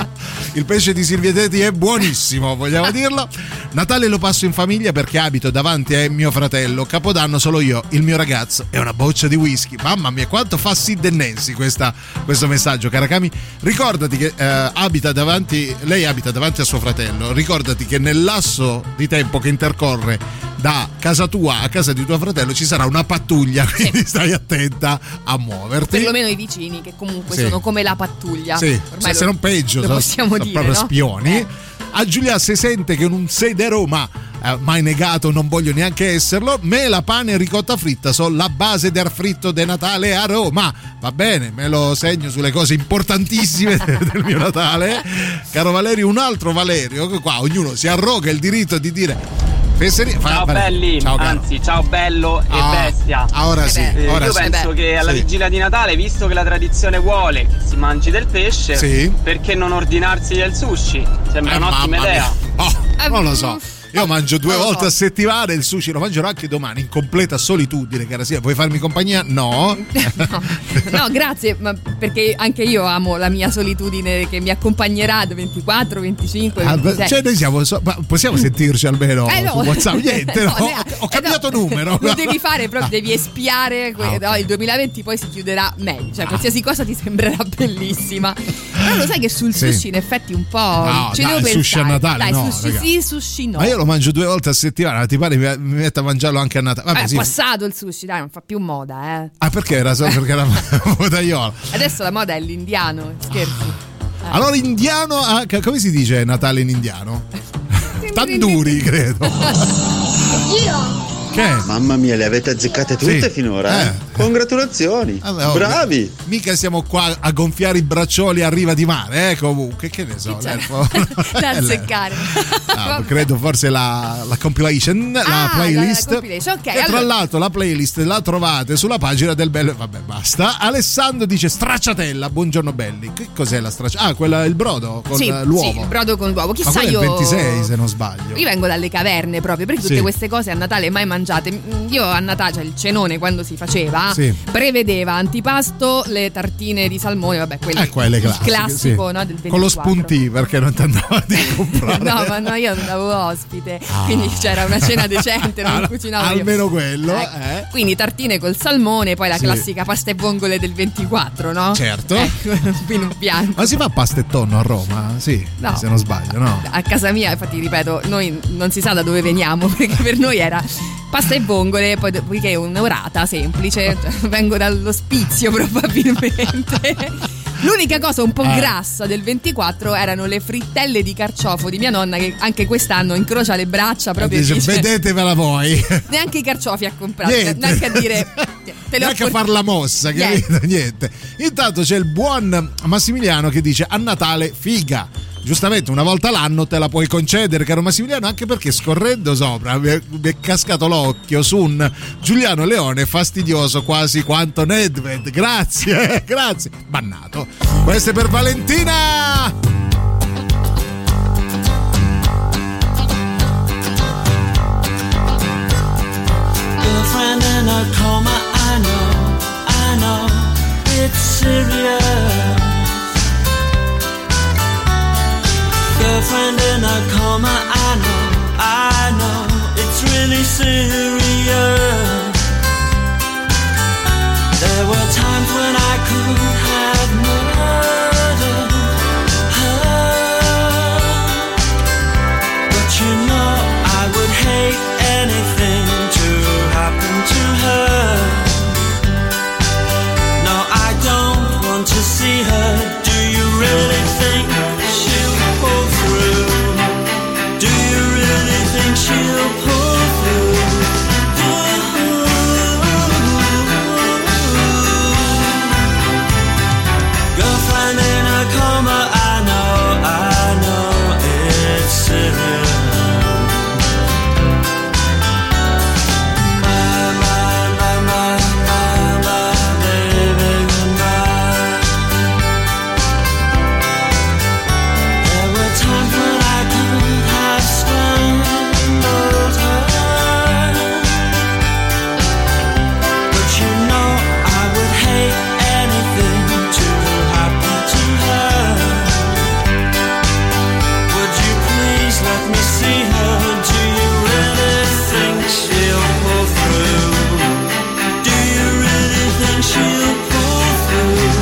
Speaker 3: Il pesce di Silvia Teti è buonissimo, vogliamo dirlo. Natale lo passo in famiglia perché abito davanti a mio fratello. Capodanno solo io, il mio ragazzo e una boccia di whisky. Mamma mia, quanto fa Sid e Nancy questa, questo messaggio, Caracami. Ricordati che eh, abita davanti, lei abita davanti a suo fratello. Ricordati che nel lasso di tempo che intercorre da casa tua a casa di tuo fratello ci sarà una pattuglia, quindi stai attenta a muoverti.
Speaker 4: Perlomeno i vicini, che comunque
Speaker 3: Sì.
Speaker 4: sono come la pattuglia.
Speaker 3: Sì,
Speaker 4: Ormai
Speaker 3: se
Speaker 4: lo-
Speaker 3: non peggio,
Speaker 4: lo
Speaker 3: sono,
Speaker 4: possiamo
Speaker 3: sono
Speaker 4: dire,
Speaker 3: proprio
Speaker 4: no?
Speaker 3: spioni.
Speaker 4: Eh.
Speaker 3: A Giulia si sente che non sei da Roma, eh, mai negato, non voglio neanche esserlo. Mela, pane e ricotta fritta sono la base del fritto de Natale a Roma. Va bene, me lo segno sulle cose importantissime del mio Natale. Caro Valerio, un altro Valerio, che qua ognuno si arroga il diritto di dire Fesserie, fa,
Speaker 10: ciao
Speaker 3: vale.
Speaker 10: belli,
Speaker 3: Ciao, caro.
Speaker 10: anzi ciao bello e
Speaker 3: Ah,
Speaker 10: bestia.
Speaker 3: ora sì,
Speaker 10: Eh,
Speaker 3: ora
Speaker 10: io
Speaker 3: sì.
Speaker 10: penso
Speaker 3: Beh,
Speaker 10: che alla
Speaker 3: sì.
Speaker 10: vigilia di Natale, visto che la tradizione vuole che si mangi del pesce,
Speaker 3: Sì.
Speaker 10: perché non ordinarsi del sushi? Sembra
Speaker 3: Eh,
Speaker 10: un'ottima
Speaker 3: mamma
Speaker 10: idea.
Speaker 3: mia. Oh, non lo so. Io mangio due
Speaker 4: Non lo
Speaker 3: volte
Speaker 4: so.
Speaker 3: a settimana il sushi, lo mangerò anche domani in completa solitudine, cara sia. Vuoi farmi compagnia? No.
Speaker 4: No, no, grazie, ma perché anche io amo la mia solitudine che mi accompagnerà da ventiquattro, venticinque,
Speaker 3: Ah,
Speaker 4: ventisei.
Speaker 3: cioè noi siamo so- ma possiamo sentirci almeno
Speaker 4: Eh, no.
Speaker 3: su WhatsApp? Niente, no,
Speaker 4: No,
Speaker 3: ho,
Speaker 4: ne-
Speaker 3: ho cambiato
Speaker 4: eh, no,
Speaker 3: numero.
Speaker 4: Lo devi fare proprio,
Speaker 3: Ah.
Speaker 4: devi espiare que-
Speaker 3: Ah, ok.
Speaker 4: no, il duemilaventi poi si chiuderà meglio, cioè qualsiasi cosa ti sembrerà bellissima. Però lo sai che sul
Speaker 3: Sì.
Speaker 4: sushi in effetti un po'
Speaker 3: No,
Speaker 4: ci
Speaker 3: dai,
Speaker 4: devo
Speaker 3: il sushi a
Speaker 4: pensare.
Speaker 3: Natale
Speaker 4: Dai,
Speaker 3: no,
Speaker 4: sushi
Speaker 3: raga.
Speaker 4: sì, sushi no.
Speaker 3: Ma io lo mangio due volte a settimana, ti pare mi, mi metto a mangiarlo anche a Natale? Vabbè,
Speaker 4: Eh, è
Speaker 3: sì.
Speaker 4: passato il sushi, dai, non fa più moda, eh.
Speaker 3: Ah, perché era solo perché era modaiola.
Speaker 4: Adesso la moda è l'indiano, scherzi. Eh.
Speaker 3: Allora indiano, ah, che- come si dice Natale in indiano? Tanduri, credo.
Speaker 11: Io?
Speaker 3: Che?
Speaker 11: Mamma mia, le avete azzeccate tutte
Speaker 3: Sì.
Speaker 11: finora? Eh?
Speaker 3: Eh.
Speaker 11: Congratulazioni!
Speaker 3: Vabbè, oh,
Speaker 11: Bravi!
Speaker 3: Mica siamo qua a gonfiare i braccioli a riva di mare, eh, comunque, che ne so.
Speaker 4: Cioè,
Speaker 3: l'elfo-
Speaker 4: da azzeccare.
Speaker 3: Ah, credo forse la, la compilation, la
Speaker 4: Ah,
Speaker 3: playlist.
Speaker 4: la compilation, ok,
Speaker 3: E tra
Speaker 4: allora-
Speaker 3: l'altro la playlist la trovate sulla pagina del Bello. Vabbè, basta. Alessandro dice stracciatella, buongiorno belli. Che cos'è la stracciatella? Ah, quella il brodo con
Speaker 4: Sì,
Speaker 3: l'uovo.
Speaker 4: sì, il brodo con l'uovo.
Speaker 3: Ma
Speaker 4: Chissà
Speaker 3: quello è
Speaker 4: io.
Speaker 3: il ventisei, se non sbaglio.
Speaker 4: Io vengo dalle caverne proprio, perché tutte
Speaker 3: Sì.
Speaker 4: queste cose a Natale mai mangiate. Mm, Io a Natale, cioè il cenone quando si faceva,
Speaker 3: Sì.
Speaker 4: prevedeva antipasto, le tartine di salmone, vabbè, quelle,
Speaker 3: Eh, quelle
Speaker 4: il
Speaker 3: classiche,
Speaker 4: classico,
Speaker 3: sì.
Speaker 4: no, del ventiquattro.
Speaker 3: Con lo spuntì perché non ti andava di comprare.
Speaker 4: No, ma no, io non avevo ospite,
Speaker 3: Ah.
Speaker 4: quindi c'era una cena decente, non cucinavo io.
Speaker 3: Almeno quello,
Speaker 4: Ecco.
Speaker 3: eh.
Speaker 4: Quindi tartine col salmone, poi la
Speaker 3: Sì.
Speaker 4: classica pasta e vongole del ventiquattro, no?
Speaker 3: Certo.
Speaker 4: Ecco, vino bianco.
Speaker 3: Ma si fa pasta e tonno a Roma? Sì,
Speaker 4: No.
Speaker 3: se non sbaglio, no?
Speaker 4: A casa mia, infatti, ripeto, noi non si sa da dove veniamo, perché per noi era pasta e vongole, poi dopodiché un'orata semplice, cioè, vengo dall'ospizio probabilmente. L'unica cosa un po'
Speaker 3: Eh.
Speaker 4: grassa del ventiquattro erano le frittelle di carciofo di mia nonna, che anche quest'anno incrocia le braccia proprio e
Speaker 3: Dice,
Speaker 4: dice,
Speaker 3: vedetevela voi.
Speaker 4: neanche i carciofi ha comprato,
Speaker 3: Niente.
Speaker 4: neanche a dire te le ho
Speaker 3: Neanche a
Speaker 4: por-
Speaker 3: far la mossa,
Speaker 4: Niente.
Speaker 3: capito? Niente. Intanto c'è il buon Massimiliano che dice a Natale figa. Giustamente una volta l'anno te la puoi concedere, caro Massimiliano, anche perché scorrendo sopra mi è, mi è cascato l'occhio su un Giuliano Leone fastidioso quasi quanto Nedved. Grazie, grazie. Bannato. Questo è per Valentina.
Speaker 7: Girlfriend in a coma, I know, I know, it's serious. Girlfriend in a coma, I know, I know, it's really serious. There were times when I could have murdered her, but you know I would hate anything to happen to her. No, I don't want to see her. Do you really think she'll pull through? Do you really think she'll pull through? Girlfriend in a coma, I know, I know it's serious. My, my, my, my, my, my baby goodbye. There were times when I could have strangled her, but you know I would hate anything to happen to her. Would you please let me see her? Do you really think she'll pull through? Do you really think she'll pull through?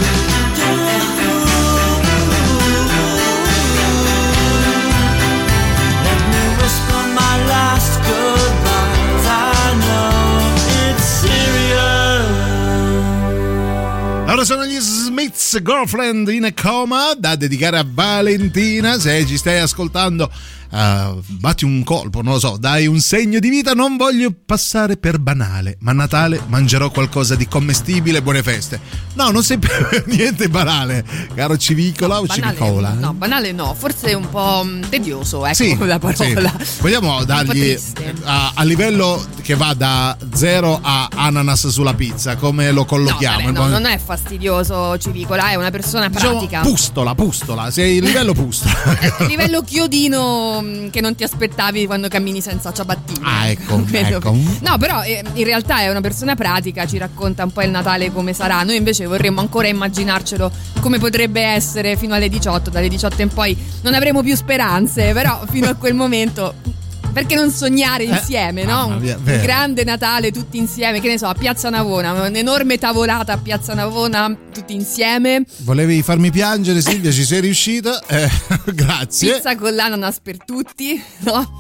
Speaker 7: Let me whisper my last goodbyes. I know it's serious.
Speaker 3: Allora sono gli Smiths, Girlfriend in a Coma, da dedicare a Valentina. Se ci stai ascoltando uh, batti un colpo, non lo so, dai un segno di vita. Non voglio passare per banale, ma a Natale mangerò qualcosa di commestibile. Buone feste. No, non sei per niente banale, caro Civicola o
Speaker 4: Banale,
Speaker 3: Civicola.
Speaker 4: no, banale no, forse un po' mh, tedioso, ecco
Speaker 3: Sì,
Speaker 4: la parola.
Speaker 3: sì. Vogliamo dargli a, a livello che va da zero a ananas sulla pizza, come lo collochiamo?
Speaker 4: No, vabbè, no, non è fastidioso Civicola, è una persona pratica.
Speaker 3: Diciamo, pustola, pustola, sei il livello pustola.
Speaker 4: Livello chiodino mh, che non ti aspettavi quando cammini senza ciabattini.
Speaker 3: Ah, ecco,
Speaker 4: Quello
Speaker 3: ecco.
Speaker 4: che- No, però eh, in realtà è una persona pratica, ci racconta un po' il Natale come sarà. Noi invece vorremmo ancora immaginarcelo come potrebbe essere fino alle diciotto, dalle diciotto in poi non avremo più speranze, però fino a quel momento perché non sognare insieme, no?
Speaker 3: mamma mia,
Speaker 4: Un
Speaker 3: vero.
Speaker 4: grande Natale tutti insieme, che ne so, a Piazza Navona, un'enorme tavolata a Piazza Navona tutti insieme.
Speaker 3: Volevi farmi piangere, Silvia, ci sei riuscita? Eh, grazie.
Speaker 4: Pizza con l'ananas per tutti, no?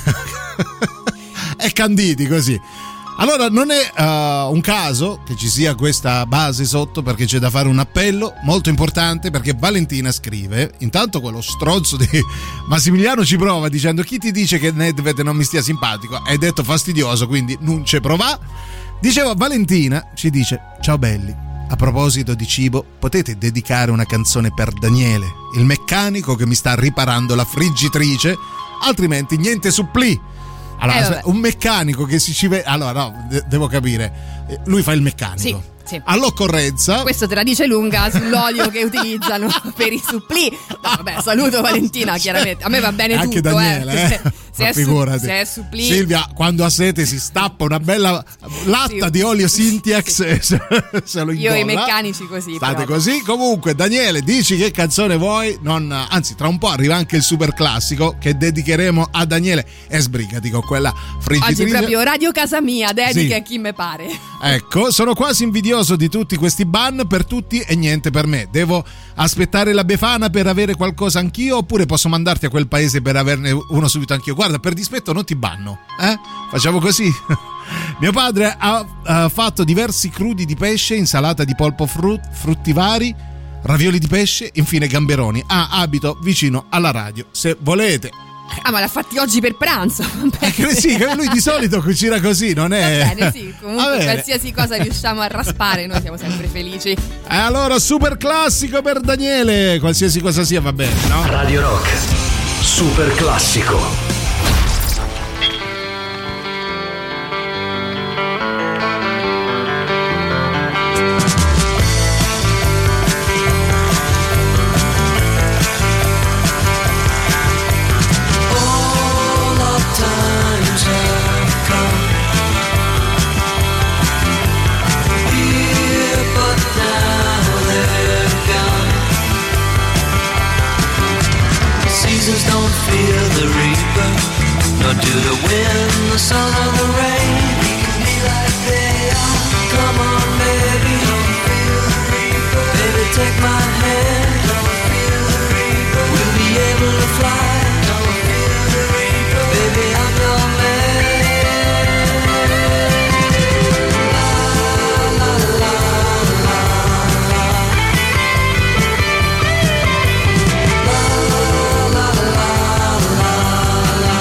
Speaker 3: È candidi così. Allora non è uh, un caso che ci sia questa base sotto, perché c'è da fare un appello molto importante, perché Valentina scrive, intanto quello stronzo di Massimiliano ci prova dicendo: chi ti dice che Nedved non mi stia simpatico? Hai detto fastidioso, quindi non ci prova. Dicevo, Valentina ci dice: ciao belli, a proposito di cibo, potete dedicare una canzone per Daniele, il meccanico che mi sta riparando la friggitrice, altrimenti niente supplì. Allora,
Speaker 4: Eh,
Speaker 3: se-
Speaker 4: vabbè.
Speaker 3: un meccanico che si ci vede. Allora, no, de- devo capire. Eh, Lui fa il meccanico.
Speaker 4: Sì, sì.
Speaker 3: All'occorrenza.
Speaker 4: Questo te la dice lunga sull'olio che utilizzano per i supplì. No, vabbè, saluto Valentina, chiaramente. A me va bene
Speaker 3: Anche
Speaker 4: tutto,
Speaker 3: Daniele,
Speaker 4: eh.
Speaker 3: eh.
Speaker 4: Se, se
Speaker 3: Ma
Speaker 4: è su-
Speaker 3: figurati.
Speaker 4: se è supplì.
Speaker 3: Silvia, quando ha sete, si stappa una bella latta
Speaker 4: Sì.
Speaker 3: di olio Sintiax e se, se lo
Speaker 4: Io
Speaker 3: incolla.
Speaker 4: e i meccanici così.
Speaker 3: State
Speaker 4: proprio.
Speaker 3: così. Comunque, Daniele, dici che canzone vuoi? Non, anzi, tra un po' arriva anche il super classico che dedicheremo a Daniele. E sbrigati con quella friggitrice.
Speaker 4: Oggi proprio Radio Casa Mia, dedica
Speaker 3: Sì.
Speaker 4: a chi me pare.
Speaker 3: Ecco, sono quasi invidioso di tutti questi ban, per tutti e niente per me. Devo aspettare la Befana per avere qualcosa anch'io, oppure posso mandarti a quel paese per averne uno subito anch'io? Guarda, per dispetto non ti banno, eh? Facciamo così. Mio padre ha, ha fatto diversi crudi di pesce, insalata di polpo frut, frutti vari, ravioli di pesce, infine gamberoni. Ah, abito vicino alla radio, se volete.
Speaker 4: Ah, ma l'ha fatti oggi per pranzo.
Speaker 3: Eh, che sì, che lui di solito cucina così, non è?
Speaker 4: Va bene, sì,
Speaker 3: Va
Speaker 4: comunque
Speaker 3: bene.
Speaker 4: qualsiasi cosa riusciamo a raspare, noi siamo sempre felici.
Speaker 3: E allora, super classico per Daniele, qualsiasi cosa sia va bene, no?
Speaker 8: Radio Rock, super classico.
Speaker 5: All our times have come here, but now they're gone. Seasons don't fear the reaper, nor do the wind, the sun, or the rain. We can be like they are. Come on, baby, don't feel the reaper. Baby, take my hand. Don't feel the reaper. We'll be able to fly. Don't feel the reaper. Baby, I'm your man. La la la la la. La la la la la.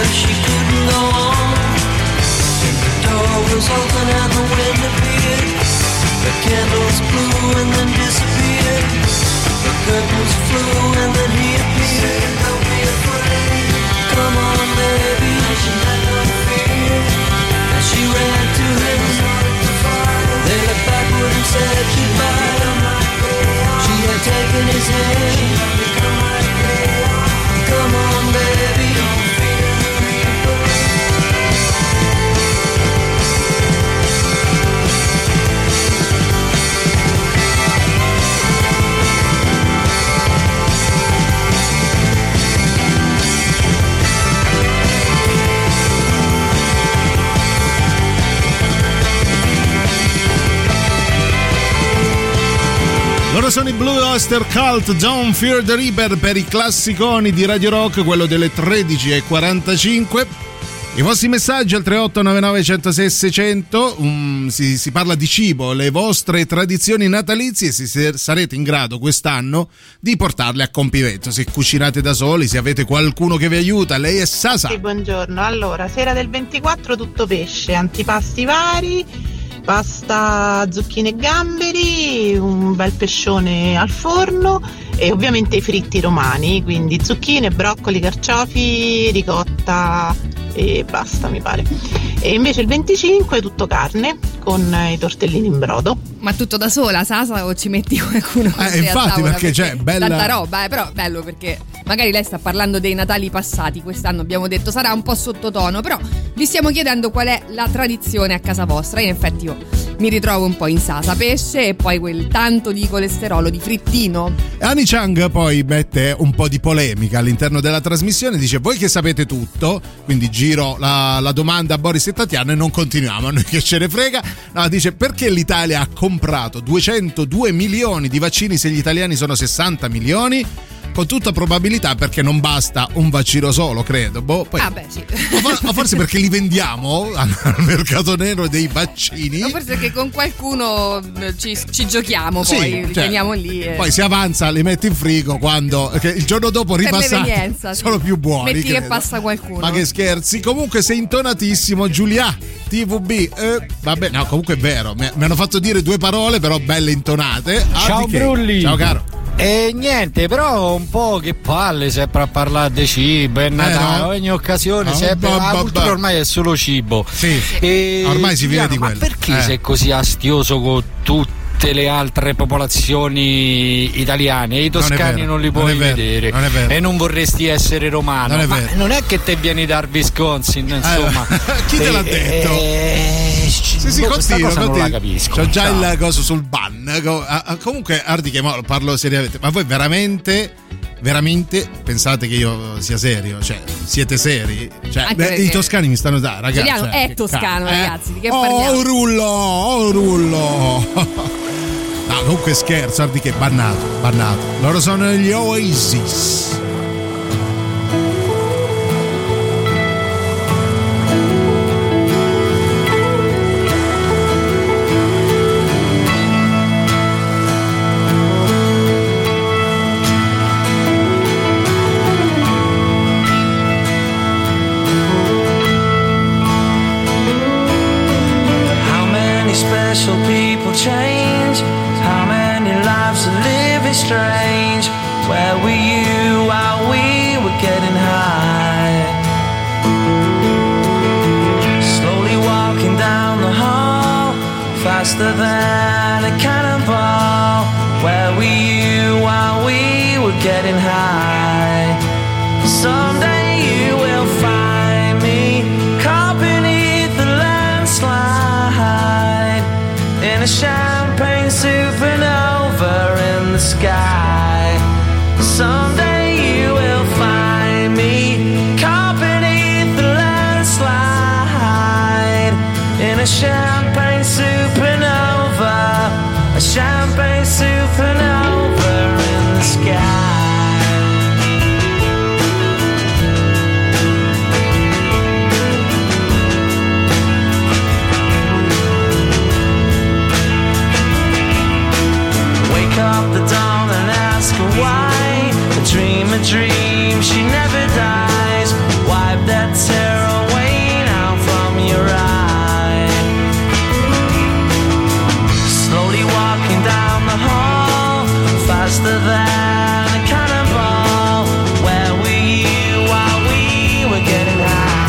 Speaker 5: she couldn't go on. The door was open and the wind appeared. The candles blew and then disappeared. The curtains flew and then he appeared. Don't be afraid, come on baby, she had no fear. And she ran to him, they looked backward and said goodbye. She had taken his hand. Come on baby, don't fear the reaper.
Speaker 3: Loro sono i Blue Oyster Cult, Don't Fear the Reaper, per i classiconi di Radio Rock, quello delle tredici e quarantacinque. I vostri messaggi al tre otto nove nove uno zero sei sei zero zero, um, si, si parla di cibo, le vostre tradizioni natalizie, se sarete in grado quest'anno di portarle a compimento, se cucinate da soli, se avete qualcuno che vi aiuta. Lei è Sasa.
Speaker 12: Sì, buongiorno. Allora, sera del ventiquattro tutto pesce, antipasti vari, pasta, zucchine e gamberi, un bel pescione al forno e ovviamente i fritti romani, quindi zucchine, broccoli, carciofi, ricotta e basta, mi pare. E invece il venticinque tutto carne con i tortellini in brodo.
Speaker 4: Ma tutto da sola, Sasa, o ci metti qualcuno?
Speaker 3: Eh, infatti, perché, perché c'è bella
Speaker 4: tanta roba, eh, però bello perché magari lei sta parlando dei Natali passati, quest'anno abbiamo detto sarà un po' sottotono, però vi stiamo chiedendo qual è la tradizione a casa vostra. In effetti io mi ritrovo un po' in Sasa, pesce e poi quel tanto di colesterolo, di frittino.
Speaker 3: Ani Chang poi mette un po' di polemica all'interno della trasmissione, dice: voi che sapete tutto, quindi giro la, la domanda a Boris e Tatiana e non continuiamo, a noi che ce ne frega. No, dice: perché l'Italia ha comprato duecentodue milioni di vaccini se gli italiani sono sessanta milioni? Con tutta probabilità perché non basta un vaccino solo, credo. Boh, poi,
Speaker 4: ah beh, sì.
Speaker 3: O forse perché li vendiamo al mercato nero dei vaccini.
Speaker 4: O forse perché con qualcuno ci, ci giochiamo,
Speaker 3: sì,
Speaker 4: poi li
Speaker 3: cioè,
Speaker 4: teniamo lì. E...
Speaker 3: poi si avanza, li metti in frigo quando il giorno dopo ripassati sono sì. più buoni.
Speaker 4: Metti
Speaker 3: credo.
Speaker 4: Che passa qualcuno.
Speaker 3: Ma che scherzi. Comunque sei intonatissimo, Giulia. T V B, eh, vabbè, no, comunque è vero. Mi, mi hanno fatto dire due parole, però belle intonate.
Speaker 13: Ciao Brulli.
Speaker 3: Ciao caro.
Speaker 13: E niente, però un po' che palle sempre a parlare di cibo, è Natale, eh no? Ogni occasione,
Speaker 3: no,
Speaker 13: sempre,
Speaker 3: bah,
Speaker 13: la
Speaker 3: bah,
Speaker 13: cultura
Speaker 3: bah.
Speaker 13: ormai è solo cibo.
Speaker 3: Sì,
Speaker 13: e
Speaker 3: ormai si vive di quello.
Speaker 13: Ma perché
Speaker 3: eh.
Speaker 13: sei così astioso con tutte le altre popolazioni italiane? I toscani non, non li puoi
Speaker 3: non vero,
Speaker 13: vedere
Speaker 3: non
Speaker 13: e non vorresti essere romano.
Speaker 3: Non è,
Speaker 13: ma
Speaker 3: vero.
Speaker 13: non è che te vieni dal Wisconsin, insomma.
Speaker 3: Eh, chi te l'ha detto?
Speaker 13: Eh,
Speaker 3: sì, sì, continua,
Speaker 13: non la capisco.
Speaker 3: C'ho già il coso sul ban. Comunque, Ardi, che parlo seriamente, ma voi veramente, veramente pensate che io sia serio? Cioè, siete seri? Cioè, beh, i toscani mi stanno da, ragazzi.
Speaker 4: Giuliano
Speaker 3: cioè,
Speaker 4: è toscano,
Speaker 3: eh?
Speaker 4: ragazzi. Di che
Speaker 3: oh,
Speaker 4: parliamo?
Speaker 3: Oh, rullo, oh, rullo. No, comunque scherzo, Ardi, che bannato, bannato. Loro sono gli Oasis.
Speaker 5: Special people change. How many lives are living strange? Where were you while we were getting high? Slowly walking down the hall, faster than a cannonball. Where were you while we were getting high? Someday you will find me caught beneath the landslide in a champagne supernova in the sky. Someday you will find me caught beneath the landslide in a champagne supernova, a champagne supernova in the sky. Up the dawn and ask her why. A dream, a dream, she never dies. Wipe that tear other than a cannonball. Where were you while we were getting high?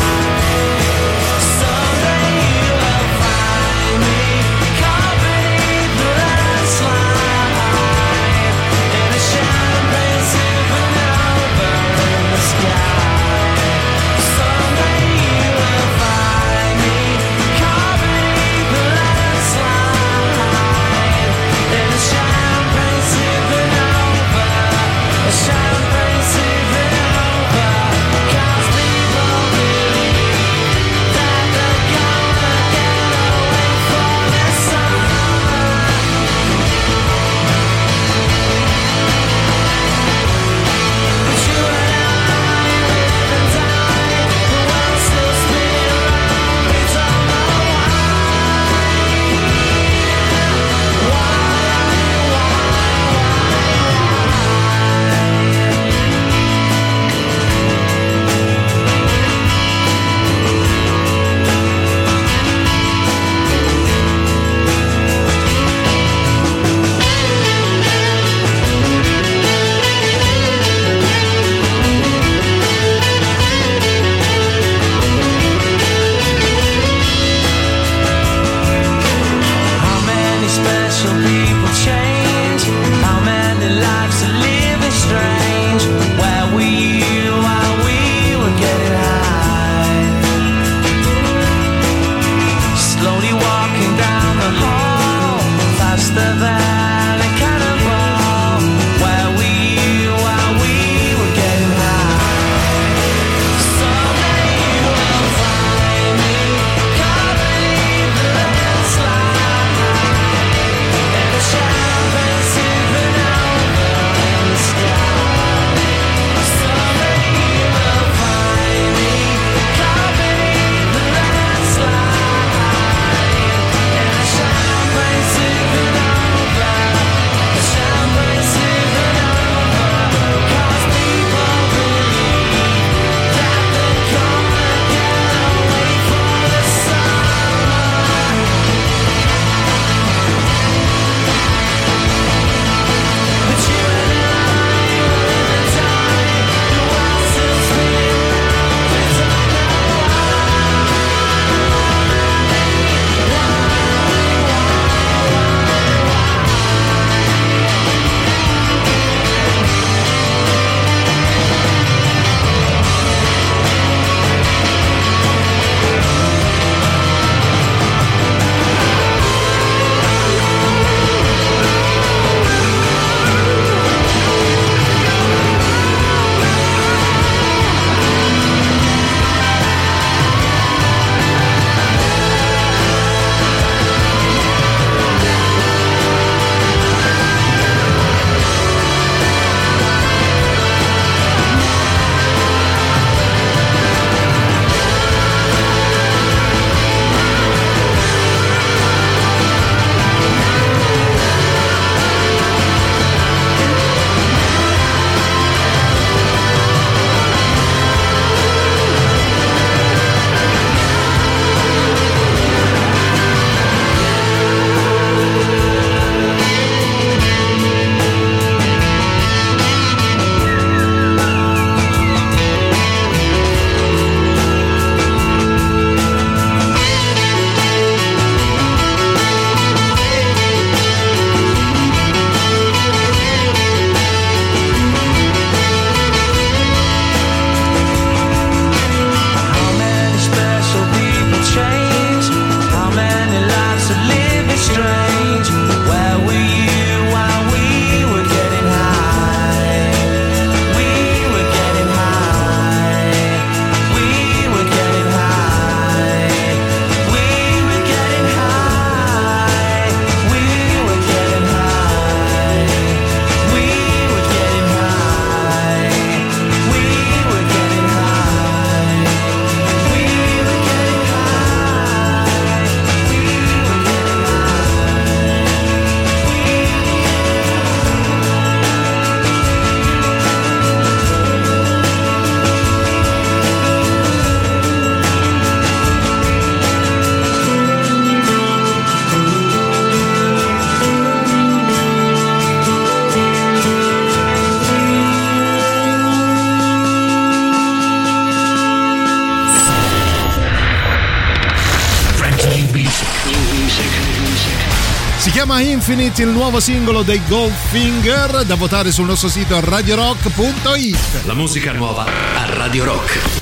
Speaker 5: Someday you will find me caught beneath the landslide in a champagne supernova in the sky. Someday you will find me caught beneath the landslide in a champagne supernova
Speaker 3: chiama Infinite, il nuovo singolo dei Goldfinger, da votare sul nostro sito radio rock punto it.
Speaker 8: La musica nuova a Radio Rock.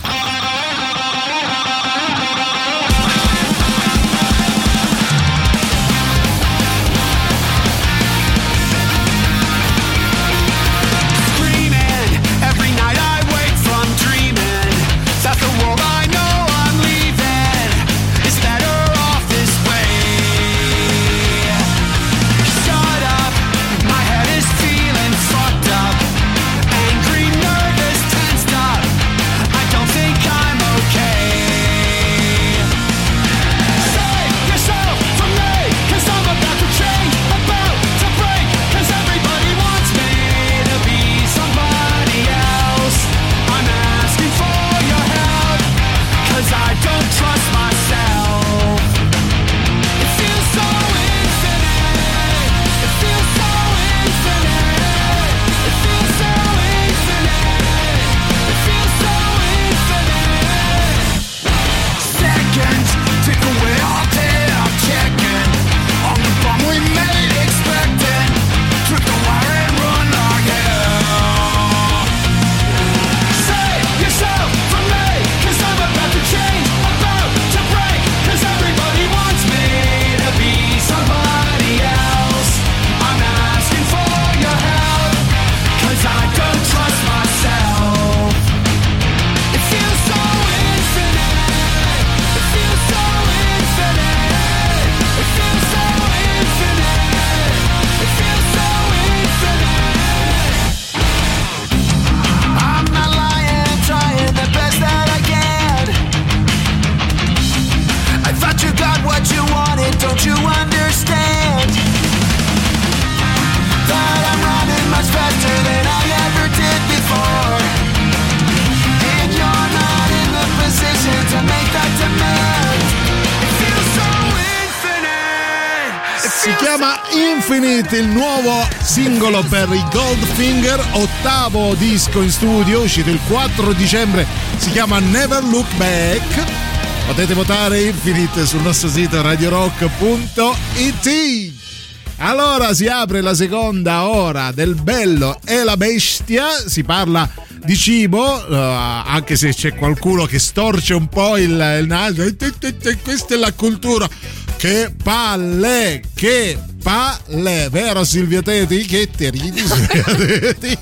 Speaker 3: Infinite, il nuovo singolo per i Goldfinger, ottavo disco in studio, uscito il quattro dicembre, si chiama Never Look Back. Potete votare Infinite sul nostro sito radio rock punto it. Allora si apre la seconda ora del Bello e la Bestia, si parla di cibo, uh, anche se c'è qualcuno che storce un po' il, il naso. Questa è la cultura. Che palle, che palle, vero Silvia Teti? Che te ridi, Silvia Teti?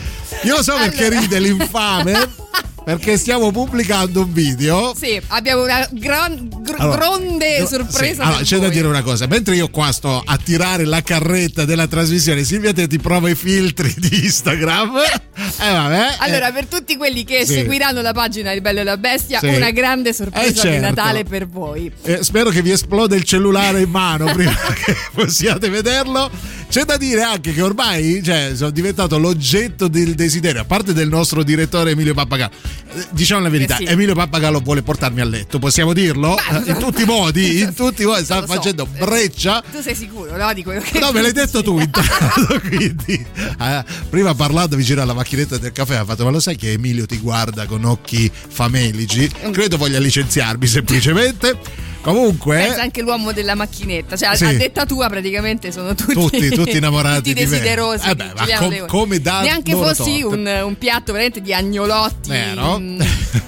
Speaker 3: Io so perché allora ride l'infame, perché stiamo pubblicando un video.
Speaker 4: Sì, abbiamo una gran, gr-
Speaker 3: allora,
Speaker 4: grande
Speaker 3: no,
Speaker 4: sorpresa.
Speaker 3: Sì, allora, c'è
Speaker 4: voi.
Speaker 3: da dire una cosa: mentre io qua sto a tirare la carretta della trasmissione, Silvia Teti prova i filtri di Instagram. Eh, vabbè,
Speaker 4: allora,
Speaker 3: eh.
Speaker 4: per tutti quelli che
Speaker 3: Sì.
Speaker 4: seguiranno la pagina di Bello e la Bestia,
Speaker 3: Sì.
Speaker 4: una grande sorpresa
Speaker 3: Eh, certo.
Speaker 4: di Natale per voi.
Speaker 3: Eh, spero che vi esplode il cellulare in mano prima che possiate vederlo. C'è da dire anche che ormai, cioè, sono diventato l'oggetto del desiderio, a parte del nostro direttore Emilio Pappagallo. Eh, Diciamo la verità,
Speaker 4: Eh sì.
Speaker 3: Emilio Pappagallo vuole portarmi a letto, possiamo dirlo?
Speaker 4: Ma-
Speaker 3: Eh, in tutti i modi, in tutti i modi, sta
Speaker 4: lo so.
Speaker 3: facendo breccia.
Speaker 4: Tu sei sicuro, no? Di quello che
Speaker 3: No, me l'hai detto tu
Speaker 4: dici?
Speaker 3: intanto, quindi eh, prima parlando vicino alla macchinetta del caffè ha fatto: ma lo sai che Emilio ti guarda con occhi famelici? Credo voglia licenziarmi semplicemente. Comunque
Speaker 4: Pensa anche l'uomo della macchinetta, cioè
Speaker 3: Sì.
Speaker 4: a detta tua praticamente sono tutti
Speaker 3: Tutti, tutti innamorati
Speaker 4: tutti
Speaker 3: di me.
Speaker 4: desiderosi
Speaker 3: Eh
Speaker 4: di
Speaker 3: beh, ma
Speaker 4: Giuliano
Speaker 3: com-
Speaker 4: Leone.
Speaker 3: come dà
Speaker 4: neanche
Speaker 3: loro
Speaker 4: fossi
Speaker 3: torto.
Speaker 4: un, un piatto veramente di agnolotti
Speaker 3: Vero?
Speaker 4: in,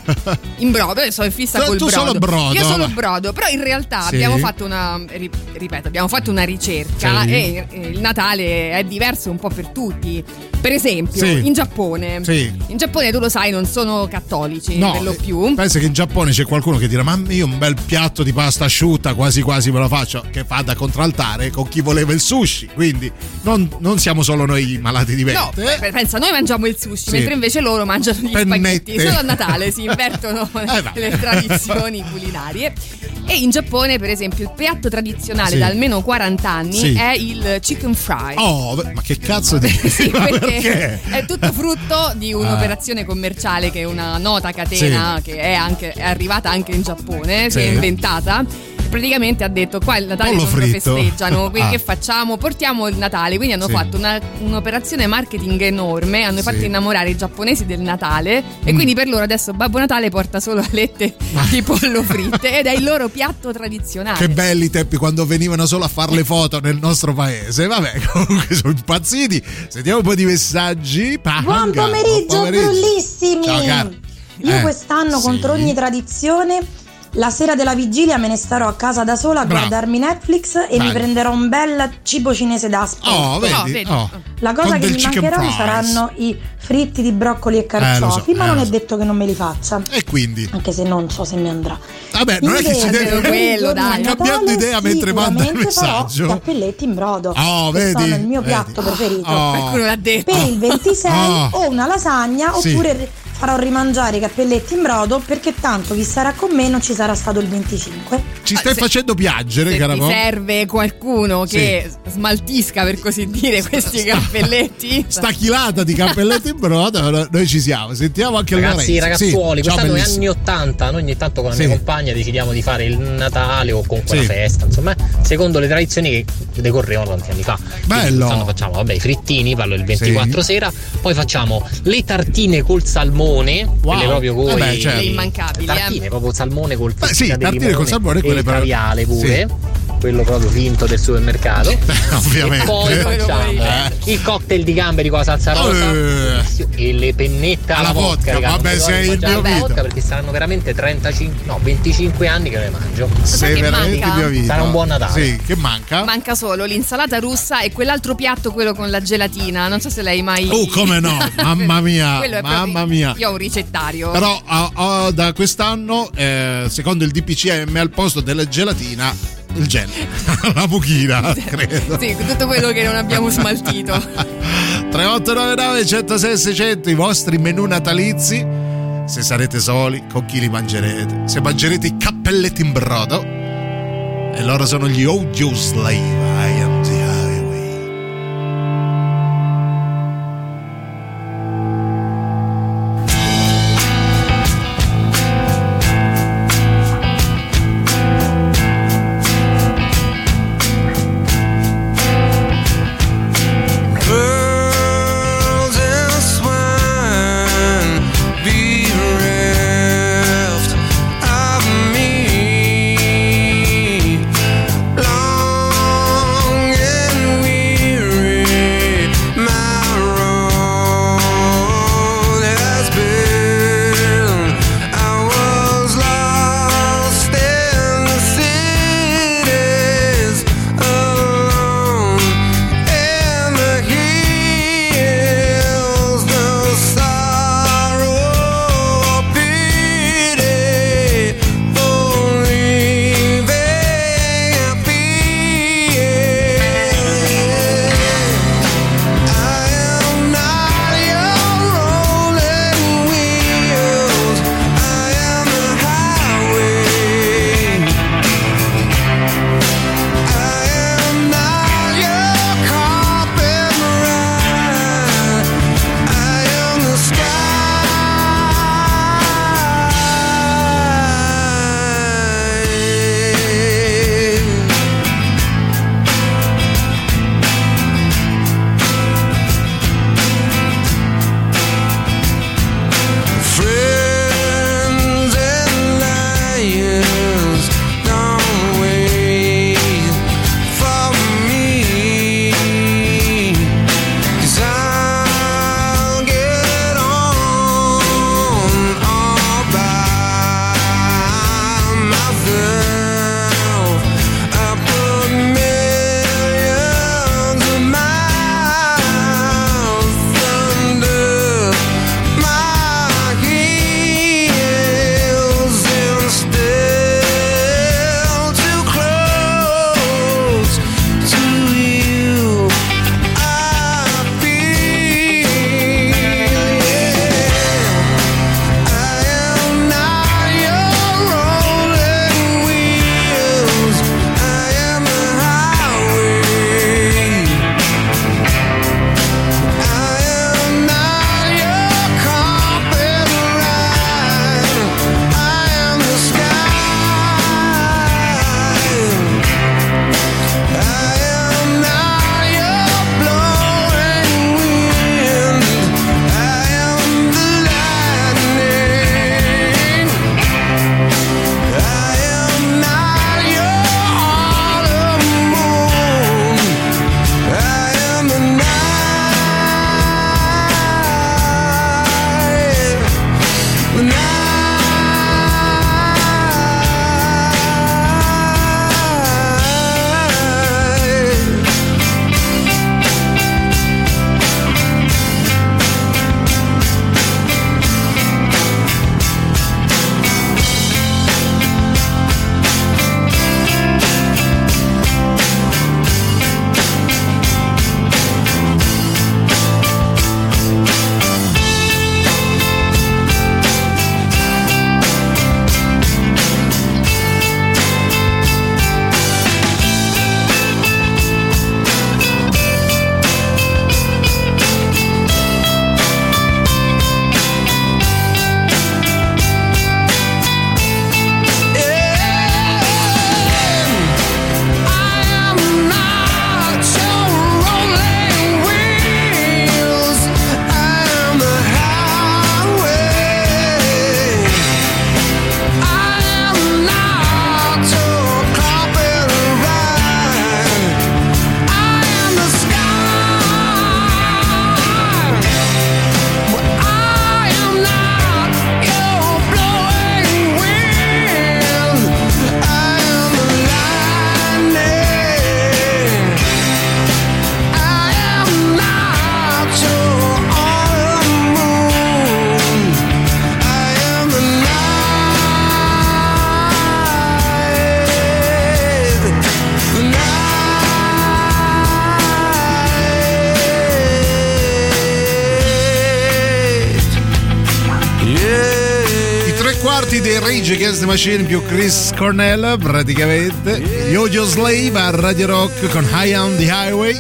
Speaker 4: in brodo, io sono in fissa
Speaker 3: Tu-
Speaker 4: col
Speaker 3: tu
Speaker 4: brodo.
Speaker 3: solo brodo,
Speaker 4: Io solo
Speaker 3: ma-
Speaker 4: brodo, però in realtà
Speaker 3: Sì.
Speaker 4: abbiamo fatto una ri- ripeto, abbiamo fatto una ricerca
Speaker 3: Sì.
Speaker 4: e eh, il Natale è diverso un po' per tutti. Per esempio,
Speaker 3: Sì.
Speaker 4: in Giappone.
Speaker 3: Sì.
Speaker 4: In Giappone tu lo sai, non sono cattolici
Speaker 3: No,
Speaker 4: per lo più.
Speaker 3: penso che in Giappone c'è qualcuno che dirà: ma io un bel piatto di pasta asciutta quasi quasi me lo faccio, che fa da contraltare con chi voleva il sushi. Quindi non, non siamo solo noi malati di
Speaker 4: No,
Speaker 3: mente.
Speaker 4: pe- pensa, noi mangiamo il sushi,
Speaker 3: Sì.
Speaker 4: mentre invece loro mangiano gli
Speaker 3: Pennette.
Speaker 4: spaghetti. Solo a Natale si invertono
Speaker 3: Eh, vabbè.
Speaker 4: le tradizioni culinarie. E in Giappone, per esempio, il piatto tradizionale
Speaker 3: Sì.
Speaker 4: da almeno quaranta anni
Speaker 3: Sì.
Speaker 4: è il chicken fry.
Speaker 3: Oh, ma che cazzo di
Speaker 4: Sì,
Speaker 3: ma
Speaker 4: perché
Speaker 3: perché?
Speaker 4: è tutto frutto di un'operazione commerciale che è una nota catena
Speaker 3: Sì.
Speaker 4: che è, anche, è arrivata anche in Giappone, si
Speaker 3: Sì.
Speaker 4: è inventata. praticamente ha detto qua il Natale
Speaker 3: Pollo
Speaker 4: non lo
Speaker 3: fritto.
Speaker 4: festeggiano, quindi
Speaker 3: Ah.
Speaker 4: che facciamo? Portiamo il Natale, quindi hanno
Speaker 3: Sì.
Speaker 4: fatto una, un'operazione marketing enorme, hanno
Speaker 3: Sì.
Speaker 4: fatto innamorare i giapponesi del Natale e
Speaker 3: Mm.
Speaker 4: quindi per loro adesso Babbo Natale porta solo alette di pollo fritte ed è il loro piatto tradizionale.
Speaker 3: Che belli i tempi quando venivano solo a fare le foto nel nostro paese. Vabbè, comunque sono impazziti. Sentiamo un po' di messaggi. Panga.
Speaker 14: Buon pomeriggio,
Speaker 3: Buon pomeriggio.
Speaker 14: brullissimi!
Speaker 3: Ciao, caro.
Speaker 14: Io
Speaker 3: Eh,
Speaker 14: quest'anno,
Speaker 3: sì.
Speaker 14: contro ogni tradizione, la sera della vigilia me ne starò a casa da sola a
Speaker 3: Bravo.
Speaker 14: guardarmi Netflix e
Speaker 3: Bello.
Speaker 14: mi prenderò un bel cibo cinese da aspetto.
Speaker 3: Oh, vedi?
Speaker 4: No, vedi.
Speaker 3: Oh.
Speaker 14: La cosa
Speaker 3: Con
Speaker 14: che
Speaker 3: del
Speaker 14: mi
Speaker 3: chicken
Speaker 14: mancheranno
Speaker 3: fries.
Speaker 14: saranno i fritti di broccoli e carciofi,
Speaker 3: Eh, lo so,
Speaker 14: ma
Speaker 3: eh,
Speaker 14: non
Speaker 3: lo
Speaker 14: è
Speaker 3: so.
Speaker 14: detto che non me li faccia.
Speaker 3: E quindi?
Speaker 14: Anche se non so se mi andrà.
Speaker 3: Vabbè, non è che ci
Speaker 14: Invece,
Speaker 3: deve
Speaker 14: per i
Speaker 4: quello,
Speaker 14: giorni
Speaker 4: dai.
Speaker 14: di
Speaker 3: cambiando
Speaker 14: Natale,
Speaker 3: idea mentre manda il
Speaker 14: sicuramente farò
Speaker 3: messaggio.
Speaker 14: cappelletti in brodo,
Speaker 3: Oh,
Speaker 14: che
Speaker 3: vedi?
Speaker 14: sono il mio
Speaker 3: Vedi.
Speaker 14: piatto preferito.
Speaker 3: Oh.
Speaker 4: Qualcuno l'ha detto.
Speaker 14: Per il ventisei
Speaker 3: Oh.
Speaker 14: o una lasagna
Speaker 3: Sì.
Speaker 14: oppure farò rimangiare i cappelletti in brodo perché tanto chi sarà con me non ci sarà stato il venticinque.
Speaker 3: Ci stai
Speaker 4: se-
Speaker 3: facendo piangere,
Speaker 4: Se
Speaker 3: cara
Speaker 4: ti
Speaker 3: Mo?
Speaker 4: serve qualcuno che smaltisca, per così dire, questi cappelletti,
Speaker 3: Sta chilata di cappelletti in brodo, noi ci siamo. Sentiamo anche
Speaker 1: Ragazzi,
Speaker 3: Lorenzo.
Speaker 1: ragazzuoli,
Speaker 3: Sì. Ciao,
Speaker 1: quest'anno è
Speaker 3: bellissimo.
Speaker 1: anni ottanta, noi ogni tanto con la
Speaker 3: Sì.
Speaker 1: mia compagna decidiamo di fare il Natale o comunque
Speaker 3: Sì.
Speaker 1: una festa, insomma, secondo le tradizioni che decorrevano tanti anni fa. Quindi
Speaker 3: Bello.
Speaker 1: quest'anno facciamo, vabbè, i frittini, parlo il ventiquattro
Speaker 3: Sì.
Speaker 1: sera, poi facciamo le tartine col salmone,
Speaker 3: Wow.
Speaker 1: quelle proprio con
Speaker 3: Eh beh,
Speaker 1: i-
Speaker 3: certo.
Speaker 4: le immancabili,
Speaker 1: tartine,
Speaker 4: eh.
Speaker 1: proprio salmone col
Speaker 3: Beh, sì,
Speaker 1: pizzica di
Speaker 3: tartine
Speaker 1: limone
Speaker 3: col salmone,
Speaker 1: e
Speaker 3: quelle
Speaker 1: il
Speaker 3: però-
Speaker 1: caviale pure. Quello proprio finto del supermercato.
Speaker 3: Ovviamente.
Speaker 1: E poi
Speaker 3: Eh.
Speaker 1: facciamo
Speaker 3: Eh.
Speaker 1: il cocktail di gamberi con la salsa rosa
Speaker 3: Eh.
Speaker 1: e le pennette alla,
Speaker 3: Alla vodka,
Speaker 1: vodka, raga,
Speaker 3: vabbè,
Speaker 1: non mi
Speaker 3: sei
Speaker 1: ricordo
Speaker 3: il
Speaker 1: già
Speaker 3: mio
Speaker 1: la
Speaker 3: vita.
Speaker 1: vodka perché saranno veramente trentacinque, no, venticinque anni che le mangio.
Speaker 3: Sei
Speaker 4: che
Speaker 3: veramente
Speaker 4: manca?
Speaker 3: il mio vita.
Speaker 1: Sarà un buon Natale.
Speaker 3: Sì, che manca?
Speaker 4: manca solo l'insalata russa e quell'altro piatto, quello con la gelatina. Non so se l'hai mai.
Speaker 3: Oh, come no, mamma mia,
Speaker 4: Quello è
Speaker 3: mamma
Speaker 4: proprio-
Speaker 3: mia.
Speaker 4: Io ho un ricettario.
Speaker 3: Però ah, ah, da quest'anno, eh, secondo il D P C M, al posto della gelatina, il gel, la buchina, credo.
Speaker 4: Sì, tutto quello che non abbiamo smaltito.
Speaker 3: tre otto nove nove uno zero sei sei zero zero, i vostri menù natalizi. Se sarete soli, con chi li mangerete? Se mangerete i cappelletti in brodo. E loro sono gli Audio Slave. I am the highway.
Speaker 7: Pearls and swine be reft of me. Long
Speaker 3: tutti dei Rage Against the Machine più Chris Cornell praticamente. Yo-Yo Slave a Radio Rock con High on the Highway.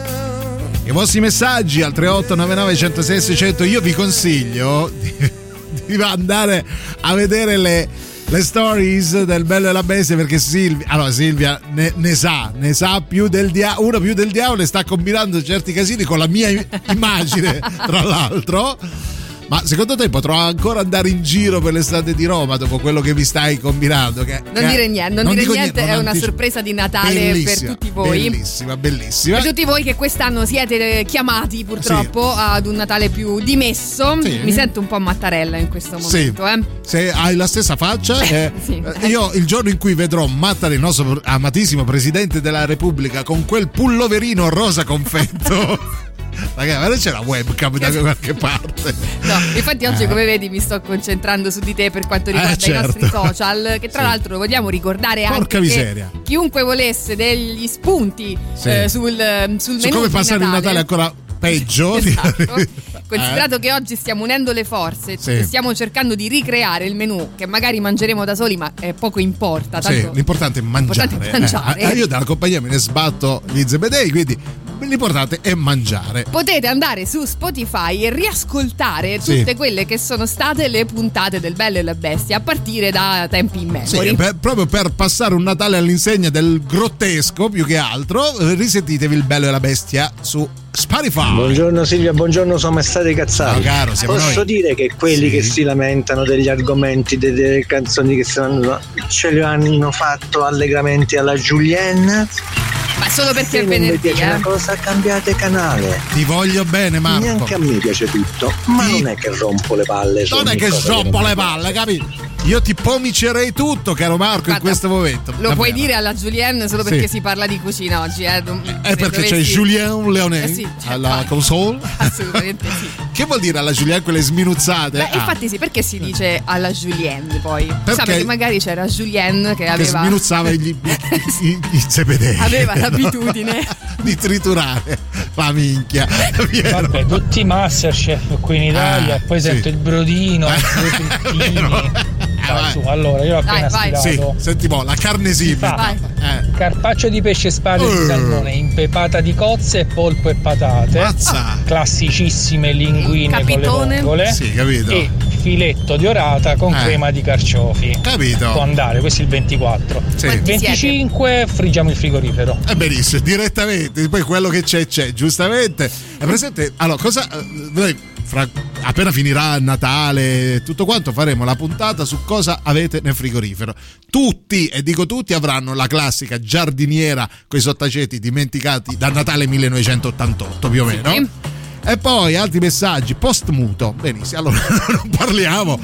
Speaker 3: I vostri messaggi al tre otto nove nove uno zero sei sei zero zero. Io vi consiglio di, di andare a vedere le, le stories del Bello e la Bestia, perché Silvia, allora Silvia ne, ne sa, ne sa più del diavolo, uno più del diavolo, e sta combinando certi casini con la mia immagine, tra l'altro. Ma secondo te potrò ancora andare in giro per le strade di Roma dopo quello che vi stai combinando? Che,
Speaker 4: non
Speaker 3: che,
Speaker 4: dire niente, non, non dire niente,
Speaker 3: niente,
Speaker 4: è
Speaker 3: non
Speaker 4: una
Speaker 3: anticipo.
Speaker 4: sorpresa di Natale
Speaker 3: Bellissima,
Speaker 4: per tutti voi.
Speaker 3: Bellissima, bellissima.
Speaker 4: Per tutti voi che quest'anno siete chiamati purtroppo sì. ad un Natale più dimesso. Sì. Mi sento un po' Mattarella in questo momento.
Speaker 3: Sì.
Speaker 4: Eh.
Speaker 3: Se hai la stessa faccia, eh,
Speaker 4: sì.
Speaker 3: io il giorno in cui vedrò Mattarella, il nostro amatissimo Presidente della Repubblica, con quel pulloverino rosa confetto. Ragazzi, ma non c'è la webcam da qualche parte?
Speaker 4: No, infatti oggi
Speaker 3: eh.
Speaker 4: come vedi mi sto concentrando su di te per quanto riguarda
Speaker 3: eh, certo.
Speaker 4: i nostri social, che tra sì. l'altro vogliamo ricordare
Speaker 3: Porca
Speaker 4: anche
Speaker 3: miseria.
Speaker 4: che chiunque volesse degli spunti sì. eh, sul, sul
Speaker 3: su
Speaker 4: menù
Speaker 3: come passare
Speaker 4: Natale,
Speaker 3: il Natale ancora peggio.
Speaker 4: Esatto. Considerato eh. che oggi stiamo unendo le forze,
Speaker 3: sì.
Speaker 4: stiamo cercando di ricreare il menù che magari mangeremo da soli, ma eh, poco importa. Tanto
Speaker 3: sì, l'importante è mangiare.
Speaker 4: L'importante è mangiare.
Speaker 3: Eh, io dalla compagnia me ne sbatto gli zebedei, quindi l'importante è mangiare.
Speaker 4: Potete andare su Spotify e riascoltare tutte
Speaker 3: sì.
Speaker 4: quelle che sono state le puntate del Bello e la Bestia a partire da tempi immemori.
Speaker 3: Sì, per, proprio per passare un Natale all'insegna del grottesco più che altro, risentitevi il Bello e la Bestia su Spotify.
Speaker 15: Buongiorno Silvia, buongiorno, siamo stati cazzati.
Speaker 3: No, caro, siamo
Speaker 15: Posso
Speaker 3: noi.
Speaker 15: dire che quelli
Speaker 3: sì.
Speaker 15: che si lamentano degli argomenti, delle, delle canzoni che si hanno, ce li hanno fatto allegramente alla Julienne?
Speaker 4: Ma solo perché
Speaker 15: se
Speaker 4: è venerdì,
Speaker 15: piace
Speaker 4: eh?
Speaker 15: una cosa, cambiate canale.
Speaker 3: Ti voglio bene, Marco.
Speaker 15: Neanche a me piace tutto, ma
Speaker 3: Ti...
Speaker 15: non è che rompo le palle.
Speaker 3: Non è che rompo le palle, capito? Io ti pomicerei tutto, caro Marco. Guarda, in questo momento.
Speaker 4: Lo
Speaker 3: Vabbè,
Speaker 4: puoi dire alla Julienne solo perché sì. si parla di cucina oggi, eh?
Speaker 3: È perché dovessi... c'è Julien Leonet
Speaker 4: eh sì, cioè,
Speaker 3: alla console.
Speaker 4: Assolutamente sì.
Speaker 3: Che vuol dire alla Julienne quelle sminuzzate?
Speaker 4: Beh,
Speaker 3: ah.
Speaker 4: infatti sì, perché si dice alla Julienne poi?
Speaker 3: Perché?
Speaker 4: Sa, perché magari c'era Julienne che aveva.
Speaker 3: Che sminuzzava gli, gli, gli zebedei.
Speaker 4: Aveva l'abitudine
Speaker 3: di triturare la minchia.
Speaker 16: Vabbè, tutti i Masterchef qui in Italia, ah, poi sì. sento il brodino, i frittini. Dai, su, allora io ho appena
Speaker 4: Dai,
Speaker 16: stilato.
Speaker 3: Sì, senti mo', la carne simile.
Speaker 16: Eh. Carpaccio di pesce spada uh. di salmone impepata di cozze, polpo e patate.
Speaker 3: Mazza.
Speaker 16: Classicissime linguine
Speaker 4: Capitone.
Speaker 16: con le vongole.
Speaker 3: Sì, capito.
Speaker 16: E filetto di orata con eh. crema di carciofi.
Speaker 3: Capito.
Speaker 16: Può andare, questo è il ventiquattro.
Speaker 3: Sì.
Speaker 16: venticinque friggiamo il frigorifero.
Speaker 3: È benissimo, direttamente. Poi quello che c'è c'è, giustamente. È presente? Allora, cosa noi fra, appena finirà Natale e tutto quanto faremo la puntata su cosa avete nel frigorifero. Tutti, e dico tutti, avranno la classica giardiniera con i sottaceti dimenticati da Natale millenovecentottantotto più o meno. Sì. E poi altri messaggi post muto. Benissimo, allora non parliamo.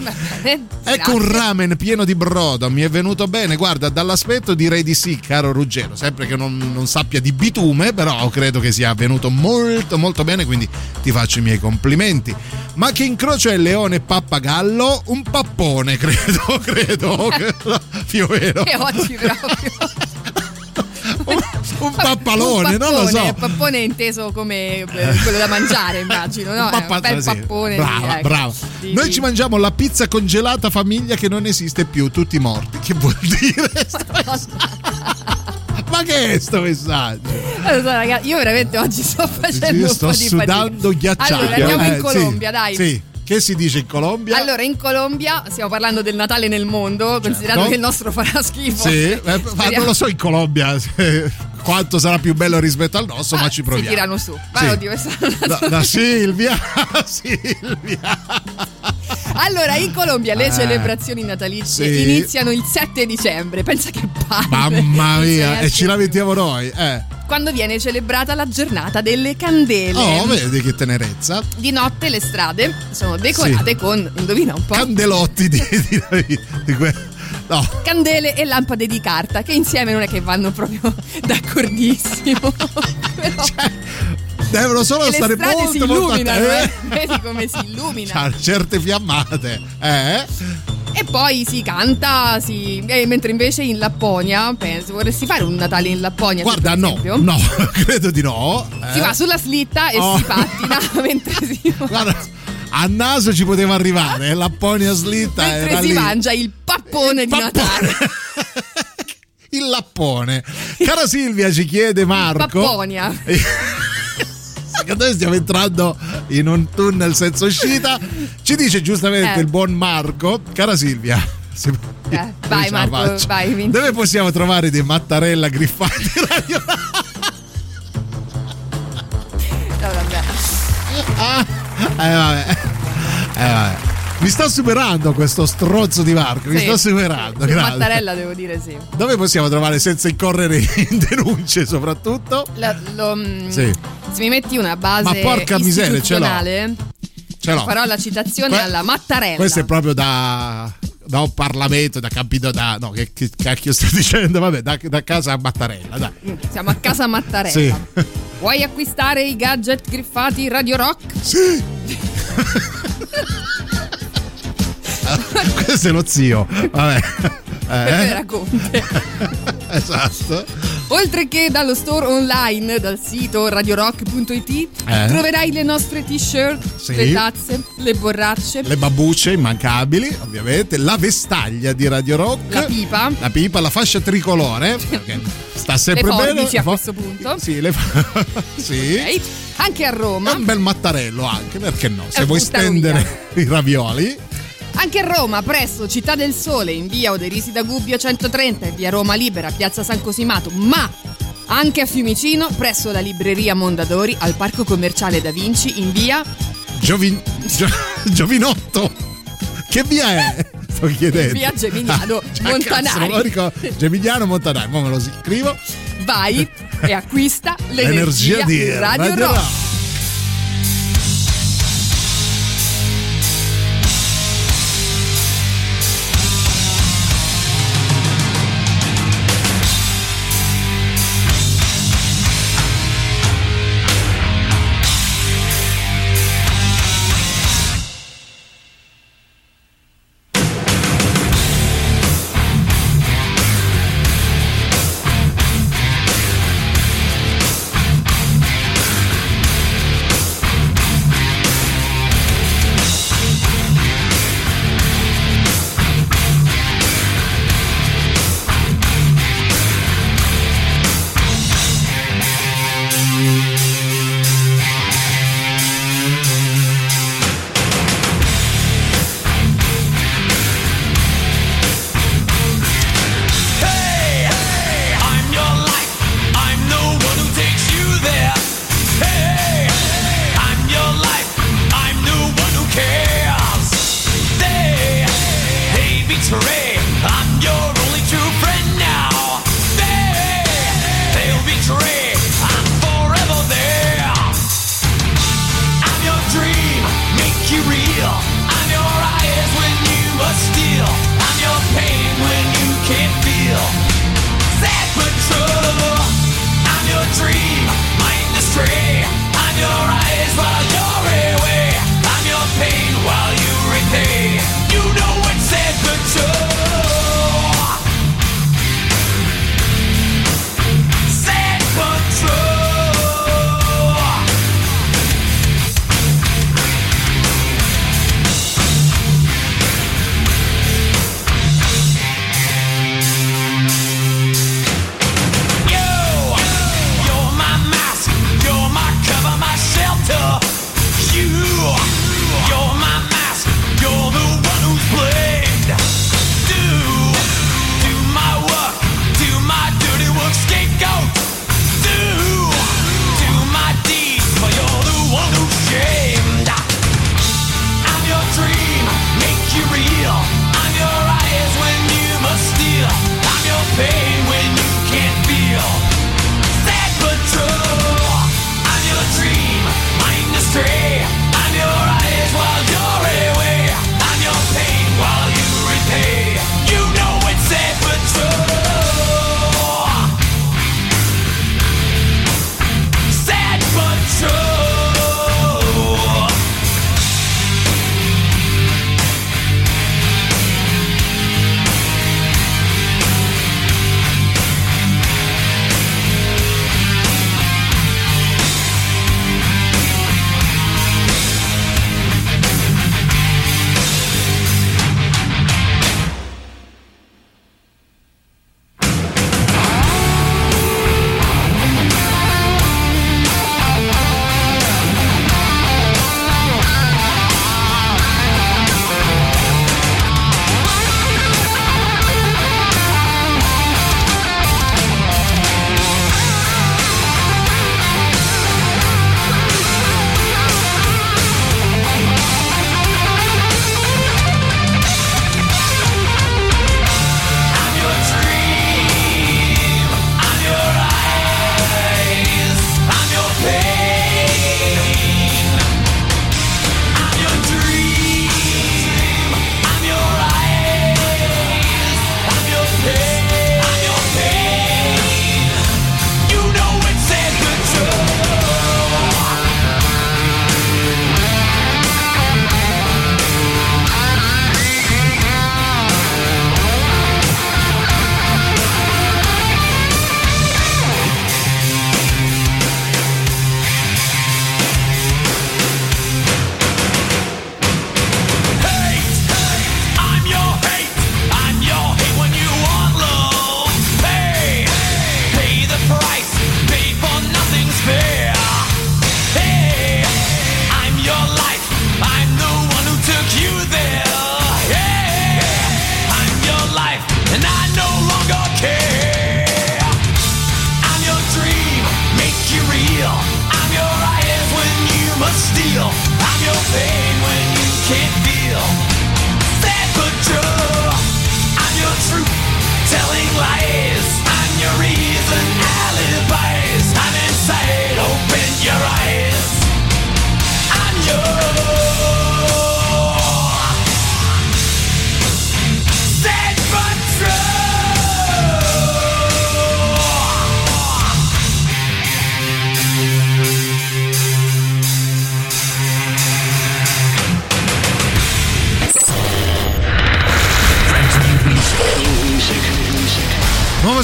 Speaker 3: Ecco un ramen pieno di brodo, mi è venuto bene. Guarda, dall'aspetto direi di sì, caro Ruggero, sempre che non, non sappia di bitume, però credo che sia venuto molto molto bene, quindi ti faccio i miei complimenti. Ma che incrocio è leone e pappagallo? Un pappone, credo, credo più o meno.
Speaker 4: E oggi proprio
Speaker 3: un, un pappalone,
Speaker 4: un pappone,
Speaker 3: non lo so.
Speaker 4: Un pappone inteso come eh, quello da mangiare, immagino, no?
Speaker 3: Un, pappa-
Speaker 4: un bel
Speaker 3: sì.
Speaker 4: pappone.
Speaker 3: Brava,
Speaker 4: di, ecco,
Speaker 3: brava.
Speaker 4: di,
Speaker 3: Noi
Speaker 4: di...
Speaker 3: ci mangiamo la pizza congelata famiglia che non esiste più, tutti morti. Che vuol dire? Ma che è sto messaggio?
Speaker 4: Allora, ragazzi, io veramente oggi sto facendo
Speaker 3: io
Speaker 4: un
Speaker 3: sto
Speaker 4: po' di
Speaker 3: sudando ghiacciato.
Speaker 4: Allora, andiamo
Speaker 3: eh,
Speaker 4: in Colombia,
Speaker 3: sì,
Speaker 4: dai.
Speaker 3: Sì. Che si dice in Colombia?
Speaker 4: Allora, in Colombia stiamo parlando del Natale nel mondo, certo. Considerato che il nostro farà schifo.
Speaker 3: Sì, eh, ma non lo so in Colombia quanto sarà più bello rispetto al nostro, ma, ma ci proviamo.
Speaker 4: Si tirano su. Vai,
Speaker 3: sì.
Speaker 4: oddio, questa
Speaker 3: da, da Silvia, Silvia.
Speaker 4: Allora, in Colombia le
Speaker 3: eh,
Speaker 4: celebrazioni natalizie
Speaker 3: sì.
Speaker 4: iniziano il sette dicembre. Pensa che palle.
Speaker 3: Mamma mia, e ci lamentiamo noi, eh.
Speaker 4: Quando viene celebrata la giornata delle candele.
Speaker 3: Oh, vedi che tenerezza.
Speaker 4: Di notte le strade sono decorate sì. con, indovina un po',
Speaker 3: candelotti di, di, di, di que- no.
Speaker 4: candele e lampade di carta, che insieme non è che vanno proprio d'accordissimo. Però
Speaker 3: cioè, devono solo
Speaker 4: e
Speaker 3: stare
Speaker 4: le strade
Speaker 3: molto
Speaker 4: si
Speaker 3: molto
Speaker 4: illuminano,
Speaker 3: att-
Speaker 4: eh? Vedi come si illumina.
Speaker 3: C'ha certe fiammate, eh?
Speaker 4: E poi si canta, si... Eh, mentre invece in Lapponia, penso, vorresti fare un Natale in Lapponia?
Speaker 3: Guarda, no,
Speaker 4: esempio?
Speaker 3: no, credo di no.
Speaker 4: Si
Speaker 3: eh?
Speaker 4: va sulla slitta e
Speaker 3: oh.
Speaker 4: si pattina mentre si...
Speaker 3: Guarda, a naso ci poteva arrivare, Lapponia slitta
Speaker 4: mentre
Speaker 3: era
Speaker 4: si
Speaker 3: lì.
Speaker 4: mangia il pappone di Natale.
Speaker 3: Il lappone. Cara Silvia, ci chiede Marco.
Speaker 4: Papponia.
Speaker 3: Secondo me stiamo entrando in un tunnel senza uscita. Ci dice giustamente
Speaker 4: Eh.
Speaker 3: il buon Marco. Cara Silvia, se-
Speaker 4: Eh, vai
Speaker 3: ce la
Speaker 4: Marco,
Speaker 3: faccio.
Speaker 4: vai. vinci.
Speaker 3: Dove possiamo trovare dei Mattarella griffati?
Speaker 4: No, vabbè.
Speaker 3: Ah, eh, vabbè. Eh, vabbè. Mi sto superando questo strozzo di Marco. Mi
Speaker 4: Sì.
Speaker 3: sto superando.
Speaker 4: Su
Speaker 3: Grazie.
Speaker 4: Mattarella devo dire sì.
Speaker 3: Dove possiamo trovare senza incorrere in denunce, soprattutto?
Speaker 4: La- lo, mm,
Speaker 3: Sì.
Speaker 4: Se mi metti una base
Speaker 3: Ma porca miseria, ce l'ho.
Speaker 4: istituzionale,
Speaker 3: Ce l'ho.
Speaker 4: farò la citazione
Speaker 3: Que-
Speaker 4: alla Mattarella.
Speaker 3: Questo è proprio da, da un Parlamento, da Campino, da no, che, che cacchio sto dicendo? Vabbè, da, da casa a Mattarella, dai.
Speaker 4: Siamo a casa Mattarella.
Speaker 3: Sì.
Speaker 4: Vuoi acquistare i gadget griffati Radio Rock?
Speaker 3: Sì. Questo è lo zio. Vabbè.
Speaker 4: Era
Speaker 3: Eh?
Speaker 4: Conte.
Speaker 3: Esatto.
Speaker 4: Oltre che dallo store online, dal sito radiorock punto it,
Speaker 3: Eh.
Speaker 4: troverai le nostre t-shirt,
Speaker 3: Sì.
Speaker 4: le tazze, le borracce,
Speaker 3: Le babbucce immancabili, ovviamente, la vestaglia di Radio Rock,
Speaker 4: la pipa,
Speaker 3: la pipa, la fascia tricolore, perché sta sempre
Speaker 4: le
Speaker 3: bene.
Speaker 4: forbici a
Speaker 3: Fo-
Speaker 4: questo punto.
Speaker 3: Sì, le fa- sì.
Speaker 4: Ok. Anche a Roma.
Speaker 3: E un bel mattarello anche, perché no? Se
Speaker 4: Eh,
Speaker 3: vuoi
Speaker 4: buttalo
Speaker 3: stendere i ravioli.
Speaker 4: Anche a Roma, presso Città del Sole, in via Oderisi da Gubbio centotrenta e via Roma Libera, piazza San Cosimato, ma anche a Fiumicino, presso la libreria Mondadori, al Parco Commerciale Da Vinci, in via
Speaker 3: Giovin- Gio- Giovinotto. Che via è? Sto chiedendo.
Speaker 4: via Gemignano
Speaker 3: Ah, cioè,
Speaker 4: Montanari.
Speaker 3: cazzo, non lo ricordo. Gemignano Montanari, mo me lo scrivo.
Speaker 4: Vai e acquista l'energia,
Speaker 3: L'energia di
Speaker 4: Radio,
Speaker 3: Radio
Speaker 4: Rock.
Speaker 3: Rock.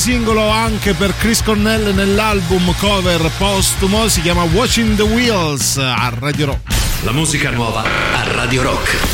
Speaker 3: singolo anche per Chris Cornell nell'album cover postumo, si chiama Watching the Wheels a Radio Rock.
Speaker 8: La musica nuova a Radio Rock.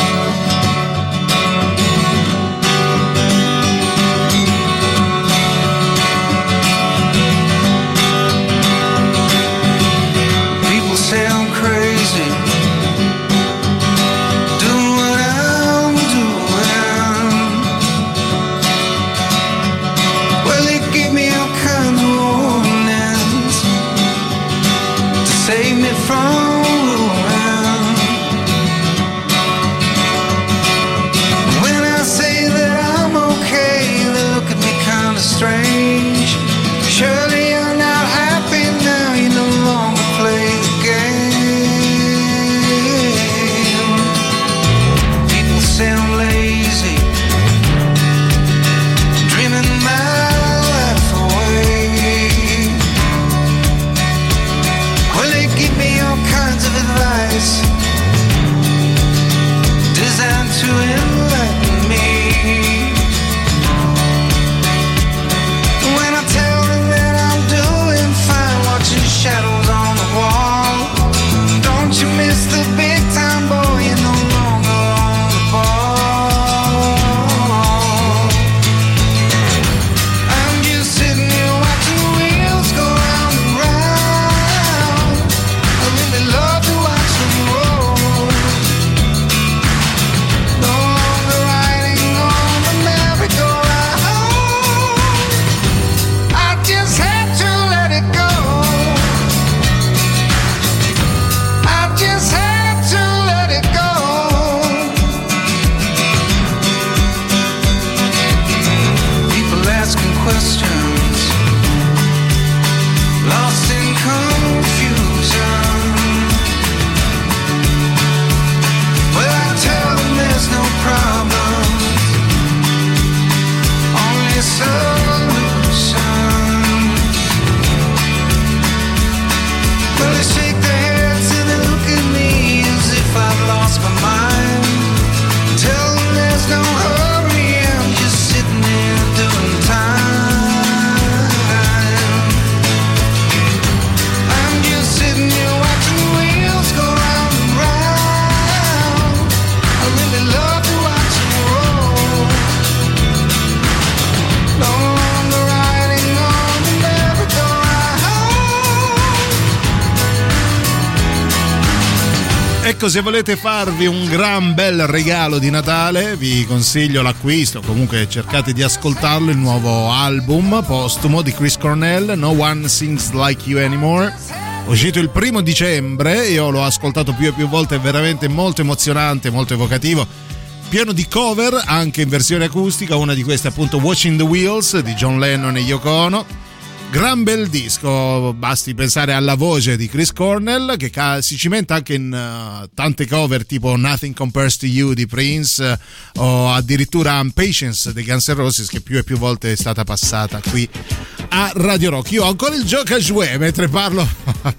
Speaker 3: Ecco, se volete farvi un gran bel regalo di Natale, vi consiglio l'acquisto, comunque cercate di ascoltarlo, il nuovo album postumo di Chris Cornell, No One Sings Like You Anymore, uscito il primo dicembre. Io l'ho ascoltato più e più volte, è veramente molto emozionante, molto evocativo, pieno di cover anche in versione acustica, una di queste appunto Watching the Wheels di John Lennon e Yoko Ono. Gran bel disco, basti pensare alla voce di Chris Cornell che ca- si cimenta anche in uh, tante cover tipo Nothing Compares to You di Prince uh, o addirittura Impatience dei Guns N' Roses, che più e più volte è stata passata qui a Radio Rock. Io ho ancora il gioco a jouer mentre parlo.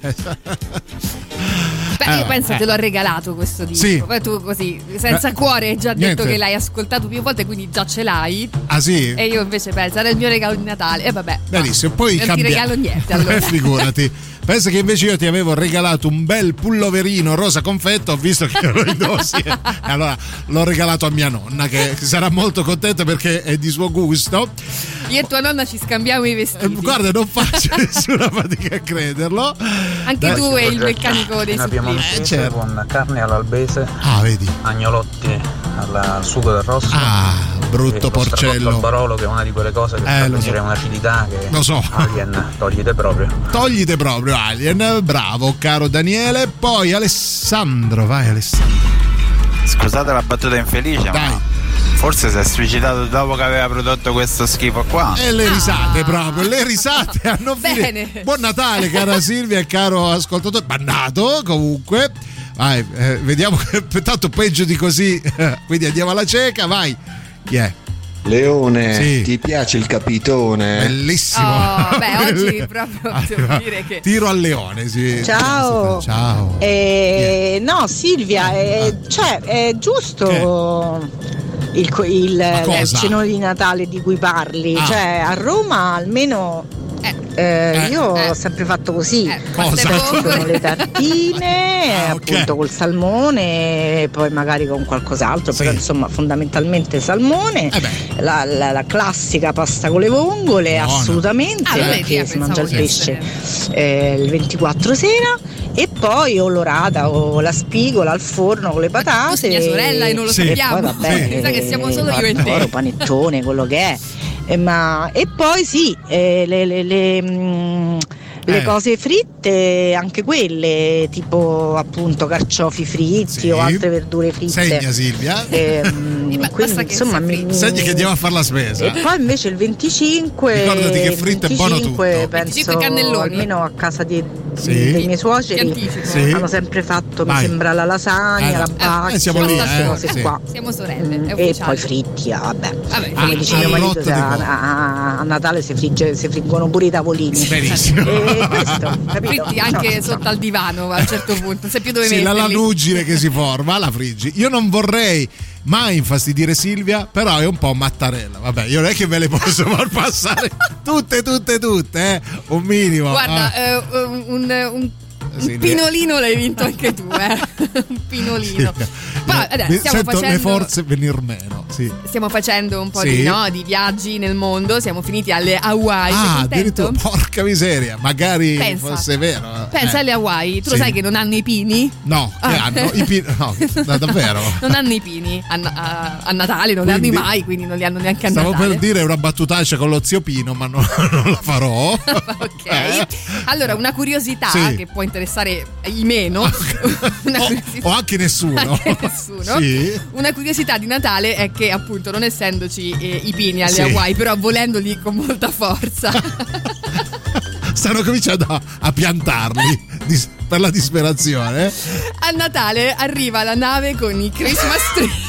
Speaker 4: Beh, io penso eh. te l'ho regalato questo disco. Sì. Poi tu così, senza cuore, hai già detto Niente. Che l'hai ascoltato più volte, quindi già ce l'hai.
Speaker 3: Ah sì?
Speaker 4: E io invece penso, era il mio regalo di Natale. E vabbè.
Speaker 3: Benissimo, poi
Speaker 4: non
Speaker 3: cambia...
Speaker 4: ti regalo niente allora.
Speaker 3: Figurati. Pensa che invece io ti avevo regalato un bel pulloverino rosa confetto, ho visto che lo indossi e allora l'ho regalato a mia nonna, che sarà molto contenta perché è di suo gusto.
Speaker 4: Io e tua nonna ci scambiamo i vestiti.
Speaker 3: Eh, guarda, non faccio nessuna fatica a crederlo.
Speaker 4: Anche Dai. tu e il meccanico dei
Speaker 17: supplì.
Speaker 3: Eh, certo.
Speaker 17: Con carne all'albese,
Speaker 3: ah, vedi,
Speaker 17: agnolotti al sugo d'arrosto,
Speaker 3: ah, brutto porcello
Speaker 17: al barolo, che è una di quelle cose che
Speaker 3: eh,
Speaker 17: fa venire
Speaker 3: so.
Speaker 17: un'acidità che
Speaker 3: lo so.
Speaker 17: Alien, toglite proprio
Speaker 3: toglite proprio Alien, bravo caro Daniele. Poi Alessandro, vai Alessandro.
Speaker 18: Scusate la battuta infelice,
Speaker 3: dai,
Speaker 18: ma forse si è suicidato dopo che aveva prodotto questo schifo qua.
Speaker 3: E le risate, ah. proprio, le risate hanno finito. Buon Natale cara Silvia e caro ascoltatore. Bannato comunque. Vai, eh, vediamo che tanto peggio di così. Quindi andiamo alla cieca, vai. Chi è?
Speaker 11: Leone,
Speaker 3: sì.
Speaker 11: Ti piace il capitone?
Speaker 3: Bellissimo.
Speaker 4: Oh, beh, oggi proprio devo dire che
Speaker 3: tiro al leone, sì.
Speaker 19: Ciao.
Speaker 3: Ciao.
Speaker 19: Eh, no, Silvia, eh, cioè è giusto il, il, il
Speaker 3: cosa?
Speaker 19: cenone di Natale di cui parli,
Speaker 3: Ah.
Speaker 19: cioè a Roma almeno
Speaker 4: Eh.
Speaker 19: eh,
Speaker 3: Eh.
Speaker 19: io
Speaker 4: Eh.
Speaker 19: ho sempre fatto così.
Speaker 4: Eh,
Speaker 3: Cosa?
Speaker 19: Ci sono le tartine,
Speaker 3: Ah, ok.
Speaker 19: appunto col salmone, e poi magari con qualcos'altro,
Speaker 3: Sì.
Speaker 19: però insomma fondamentalmente salmone,
Speaker 3: Eh beh.
Speaker 19: la, la- la classica pasta con le vongole,
Speaker 3: Buona.
Speaker 19: assolutamente,
Speaker 4: Ah, vedi,
Speaker 19: perché
Speaker 4: io
Speaker 19: si mangia il
Speaker 4: pensavo
Speaker 19: pesce eh, il ventiquattro sera, e poi o l'orata o la spigola al forno con le patate.
Speaker 4: tu sei mia sorella e non lo
Speaker 3: Sì.
Speaker 19: E
Speaker 4: sappiamo.
Speaker 19: poi vabbè,
Speaker 4: Mi sa che siamo solo io e
Speaker 19: pandoro,
Speaker 4: te.
Speaker 19: panettone, quello che è. Eh, ma, e poi sì, eh, le, le- le, mm, le
Speaker 3: Eh.
Speaker 19: cose fritte, anche quelle, tipo appunto carciofi fritti
Speaker 3: Sì.
Speaker 19: o altre verdure fritte.
Speaker 3: Segna Silvia.
Speaker 19: Ehm,
Speaker 4: Eh, ma
Speaker 19: quindi,
Speaker 4: basta che
Speaker 19: insomma,
Speaker 4: sia
Speaker 19: mi-
Speaker 4: fritto.
Speaker 3: Segni che andiamo a fare la spesa.
Speaker 19: e poi invece il venticinque,
Speaker 3: Ricordati che fritto è buono
Speaker 19: venticinque
Speaker 3: tutto.
Speaker 19: penso,
Speaker 4: venticinque cannelloni.
Speaker 19: almeno a casa di,
Speaker 3: Sì.
Speaker 19: dei miei
Speaker 4: Ti
Speaker 19: suoceri
Speaker 4: anticipo.
Speaker 3: Sì.
Speaker 19: hanno sempre fatto,
Speaker 3: Vai.
Speaker 19: mi sembra, la lasagna,
Speaker 3: Eh,
Speaker 19: la
Speaker 3: eh,
Speaker 19: bacchia,
Speaker 3: eh, siamo lì,
Speaker 19: queste
Speaker 3: eh,
Speaker 19: cose
Speaker 3: sì.
Speaker 19: qua.
Speaker 4: Siamo sorelle, è
Speaker 19: E
Speaker 4: ufficiale.
Speaker 19: poi fritti, ah, vabbè.
Speaker 4: Vabbè,
Speaker 19: Come
Speaker 3: Ah,
Speaker 19: dice
Speaker 3: ah,
Speaker 19: mio marito,
Speaker 3: rotto
Speaker 19: se
Speaker 3: di
Speaker 19: a,
Speaker 3: cose.
Speaker 19: a- a Natale si, frigge, si friggono pure i tavolini.
Speaker 3: Benissimo.
Speaker 19: E questo, capito?
Speaker 4: Fritti anche
Speaker 19: No,
Speaker 4: sotto al divano a un certo punto, non sai più dove
Speaker 3: Sì, la
Speaker 4: metterli.
Speaker 3: lanugine che si forma, la friggi. Io non vorrei mai infastidire Silvia, però è un po' mattarella. Vabbè, io non è che ve le posso far passare tutte, tutte, tutte, eh. Un minimo.
Speaker 4: Guarda,
Speaker 3: Ah.
Speaker 4: eh, un, un, un
Speaker 3: Sì,
Speaker 4: pinolino l'hai vinto anche tu, eh. Un pinolino. Ma,
Speaker 3: Eh,
Speaker 4: vabbè,
Speaker 3: mi
Speaker 4: stiamo
Speaker 3: sento
Speaker 4: facendo,
Speaker 3: le forze venir meno. Sì.
Speaker 4: stiamo facendo un po'
Speaker 3: Sì.
Speaker 4: di, no, di viaggi nel mondo. Siamo finiti alle Hawaii. Sei
Speaker 3: Ah,
Speaker 4: contento?
Speaker 3: addirittura, porca miseria, magari
Speaker 4: Pensa.
Speaker 3: fosse vero.
Speaker 4: Pensa
Speaker 3: Eh.
Speaker 4: alle Hawaii. Tu lo
Speaker 3: Sì.
Speaker 4: sai che non hanno i pini?
Speaker 3: No, che
Speaker 4: Ah.
Speaker 3: hanno i pin- no, da- davvero.
Speaker 4: Non hanno i pini a, a- a Natale, non
Speaker 3: Quindi-
Speaker 4: li hanno mai, quindi non li hanno neanche a
Speaker 3: Stavo
Speaker 4: Natale.
Speaker 3: per dire una battutaccia con lo zio Pino, ma non, non la farò.
Speaker 4: Ok.
Speaker 3: Eh.
Speaker 4: Allora, una curiosità
Speaker 3: Sì.
Speaker 4: che può interessare i meno. Una
Speaker 3: O,
Speaker 4: curiosità-
Speaker 3: o anche nessuno.
Speaker 4: Anche nessuno.
Speaker 3: Sì.
Speaker 4: Una curiosità di Natale è che appunto non essendoci eh, i pini alle
Speaker 3: Sì.
Speaker 4: Hawaii, però volendoli con molta forza.
Speaker 3: Stanno cominciando a, a piantarli dis- per la disperazione.
Speaker 4: A Natale arriva la nave con i Christmas tree.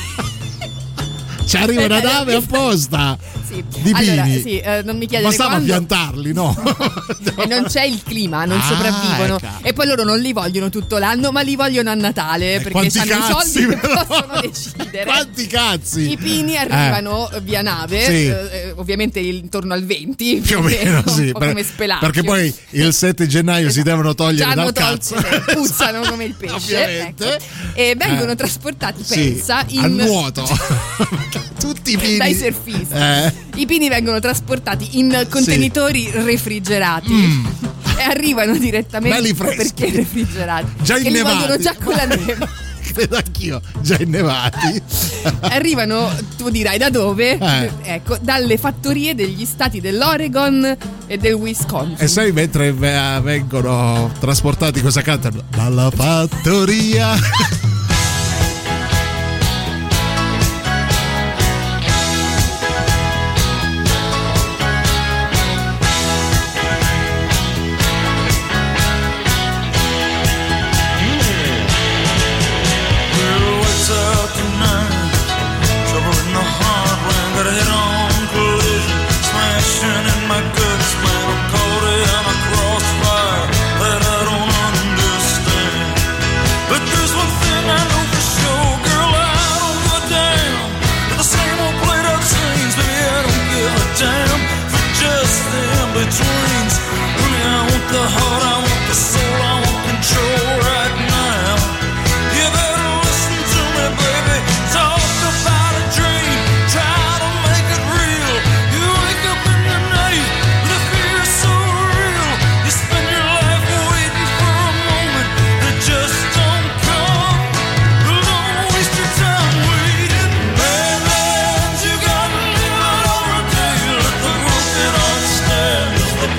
Speaker 3: Ci arriva una nave apposta.
Speaker 4: Sì.
Speaker 3: Di
Speaker 4: Allora,
Speaker 3: pini.
Speaker 4: sì, eh, non mi chiedere
Speaker 3: Bastava
Speaker 4: quando.
Speaker 3: piantarli, no?
Speaker 4: E non c'è il clima, non
Speaker 3: Ah,
Speaker 4: sopravvivono.
Speaker 3: ecco.
Speaker 4: E poi loro non li vogliono tutto l'anno, ma li vogliono a Natale perché
Speaker 3: quanti
Speaker 4: hanno i
Speaker 3: cazzi,
Speaker 4: soldi che
Speaker 3: però?
Speaker 4: possono decidere.
Speaker 3: Quanti cazzi?
Speaker 4: I pini arrivano via nave,
Speaker 3: Sì.
Speaker 4: eh, ovviamente intorno al venti,
Speaker 3: Più o meno, sì.
Speaker 4: un po'
Speaker 3: per-
Speaker 4: come spelacchio.
Speaker 3: perché poi il sette gennaio si devono togliere
Speaker 4: Già
Speaker 3: dal
Speaker 4: hanno
Speaker 3: cazzo.
Speaker 4: tolto, puzzano come il pesce.
Speaker 3: Ovviamente.
Speaker 4: ecco. E vengono
Speaker 3: Eh.
Speaker 4: trasportati,
Speaker 3: Sì,
Speaker 4: pensa, in
Speaker 3: a nuoto. Tutti i pini.
Speaker 4: dai surfisti.
Speaker 3: Eh.
Speaker 4: I pini vengono trasportati in contenitori refrigerati.
Speaker 3: Mm.
Speaker 4: E arrivano direttamente
Speaker 3: Belli freschi.
Speaker 4: perché refrigerati.
Speaker 3: Già
Speaker 4: che li
Speaker 3: innevati.
Speaker 4: vogliono già con la neve.
Speaker 3: Credo anch'io, già innevati.
Speaker 4: Arrivano, tu dirai da dove?
Speaker 3: Eh.
Speaker 4: Ecco, dalle fattorie degli stati dell'Oregon e del Wisconsin.
Speaker 3: E sai, mentre ve- vengono trasportati, cosa cantano? Dalla fattoria.
Speaker 7: Well, what's up tonight? Trouble in the heart when I got a head-on collision, smashing in my guts, man. I'm caught in a crossfire that I don't understand. But there's one thing I know for sure, girl, I don't give a damn. With the same old played out scenes, baby, I don't give a damn for just the in-betweens. Honey, I want the heart, I want the soul, I want control right now. You better listen to me, baby. Talk about a dream. Try to make it real. You wake up in the night with a fear so real. You spend your life waiting for a moment that just don't come. Don't waste your time waiting, baby. You gotta live it over a day. Let the broken heart stand as the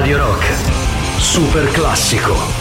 Speaker 8: Radio Rock, super classico.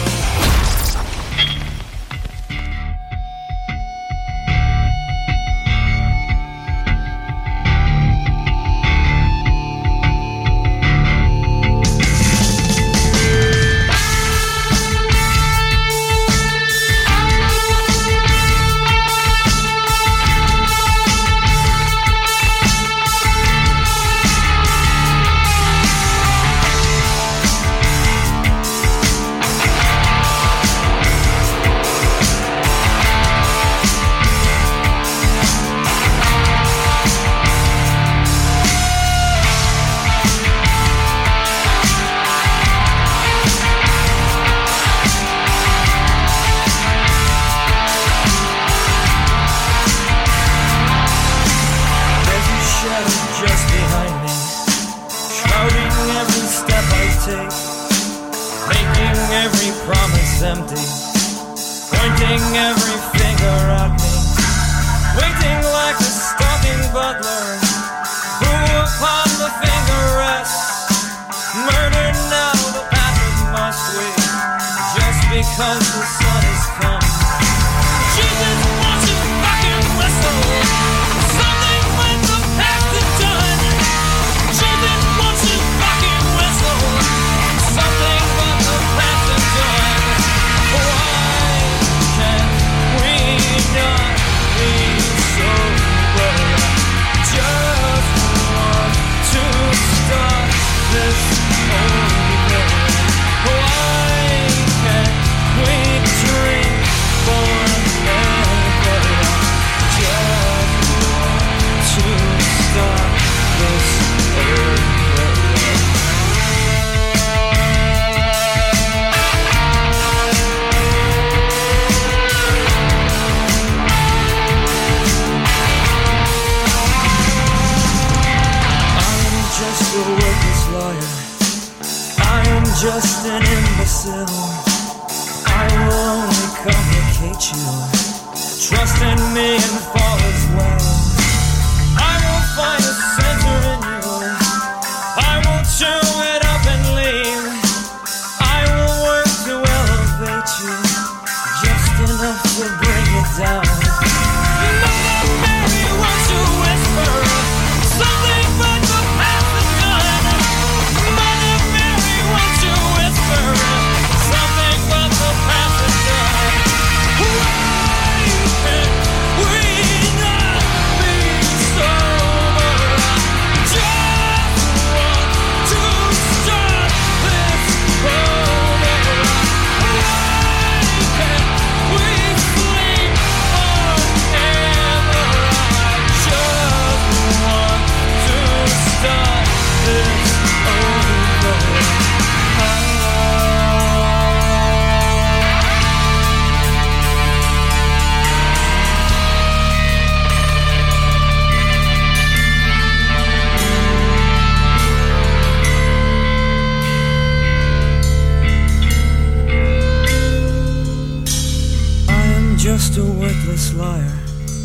Speaker 20: just a worthless liar.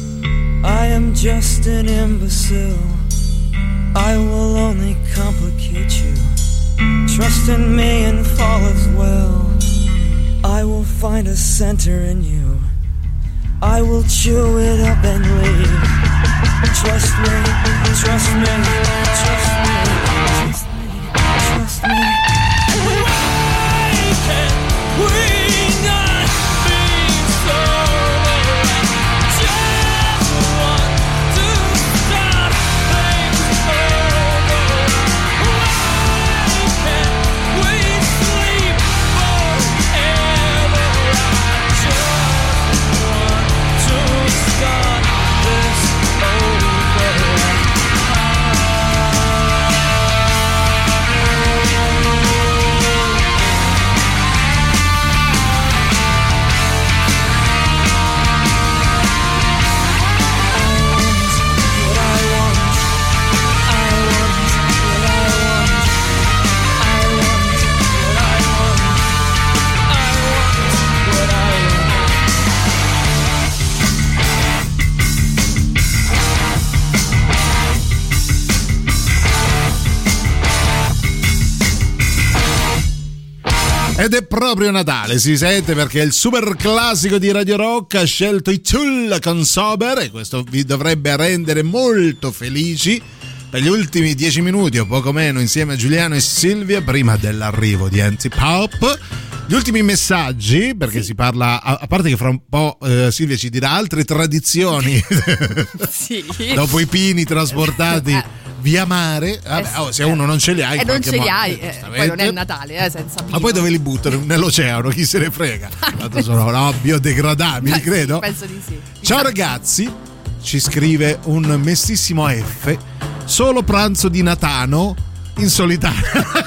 Speaker 20: I am just an imbecile. I will only complicate you. Trust in me and fall as well. I will find a center in you. I will chew it up and leave. Trust me, trust me, trust me, trust me, trust me. Why can't we not be sober? Just want to start things over. Why can't we sleep forever? I just want to start this over.
Speaker 3: Ed è proprio Natale, si sente, perché il super classico di Radio Rock ha scelto i Tool con Sober, e questo vi dovrebbe rendere molto felici per gli ultimi dieci minuti o poco meno insieme a Giuliano e Silvia prima dell'arrivo di Antipop. Gli ultimi messaggi, perché sì. si parla, a, a parte che fra un po' eh, Silvia ci dirà altre tradizioni
Speaker 4: sì.
Speaker 3: dopo i pini trasportati via mare. Vabbè, oh, se uno non ce li ha,
Speaker 4: e non ce
Speaker 3: modo,
Speaker 4: li hai, eh, poi non è Natale, eh, senza vino.
Speaker 3: Ma poi dove li buttano? Nell'oceano, chi se ne frega? Tanto sono no, biodegradabili,
Speaker 4: Beh,
Speaker 3: credo.
Speaker 4: Sì, penso di sì.
Speaker 3: Ciao ragazzi, ci scrive un mestissimo F. Solo pranzo di Natano in solitaria.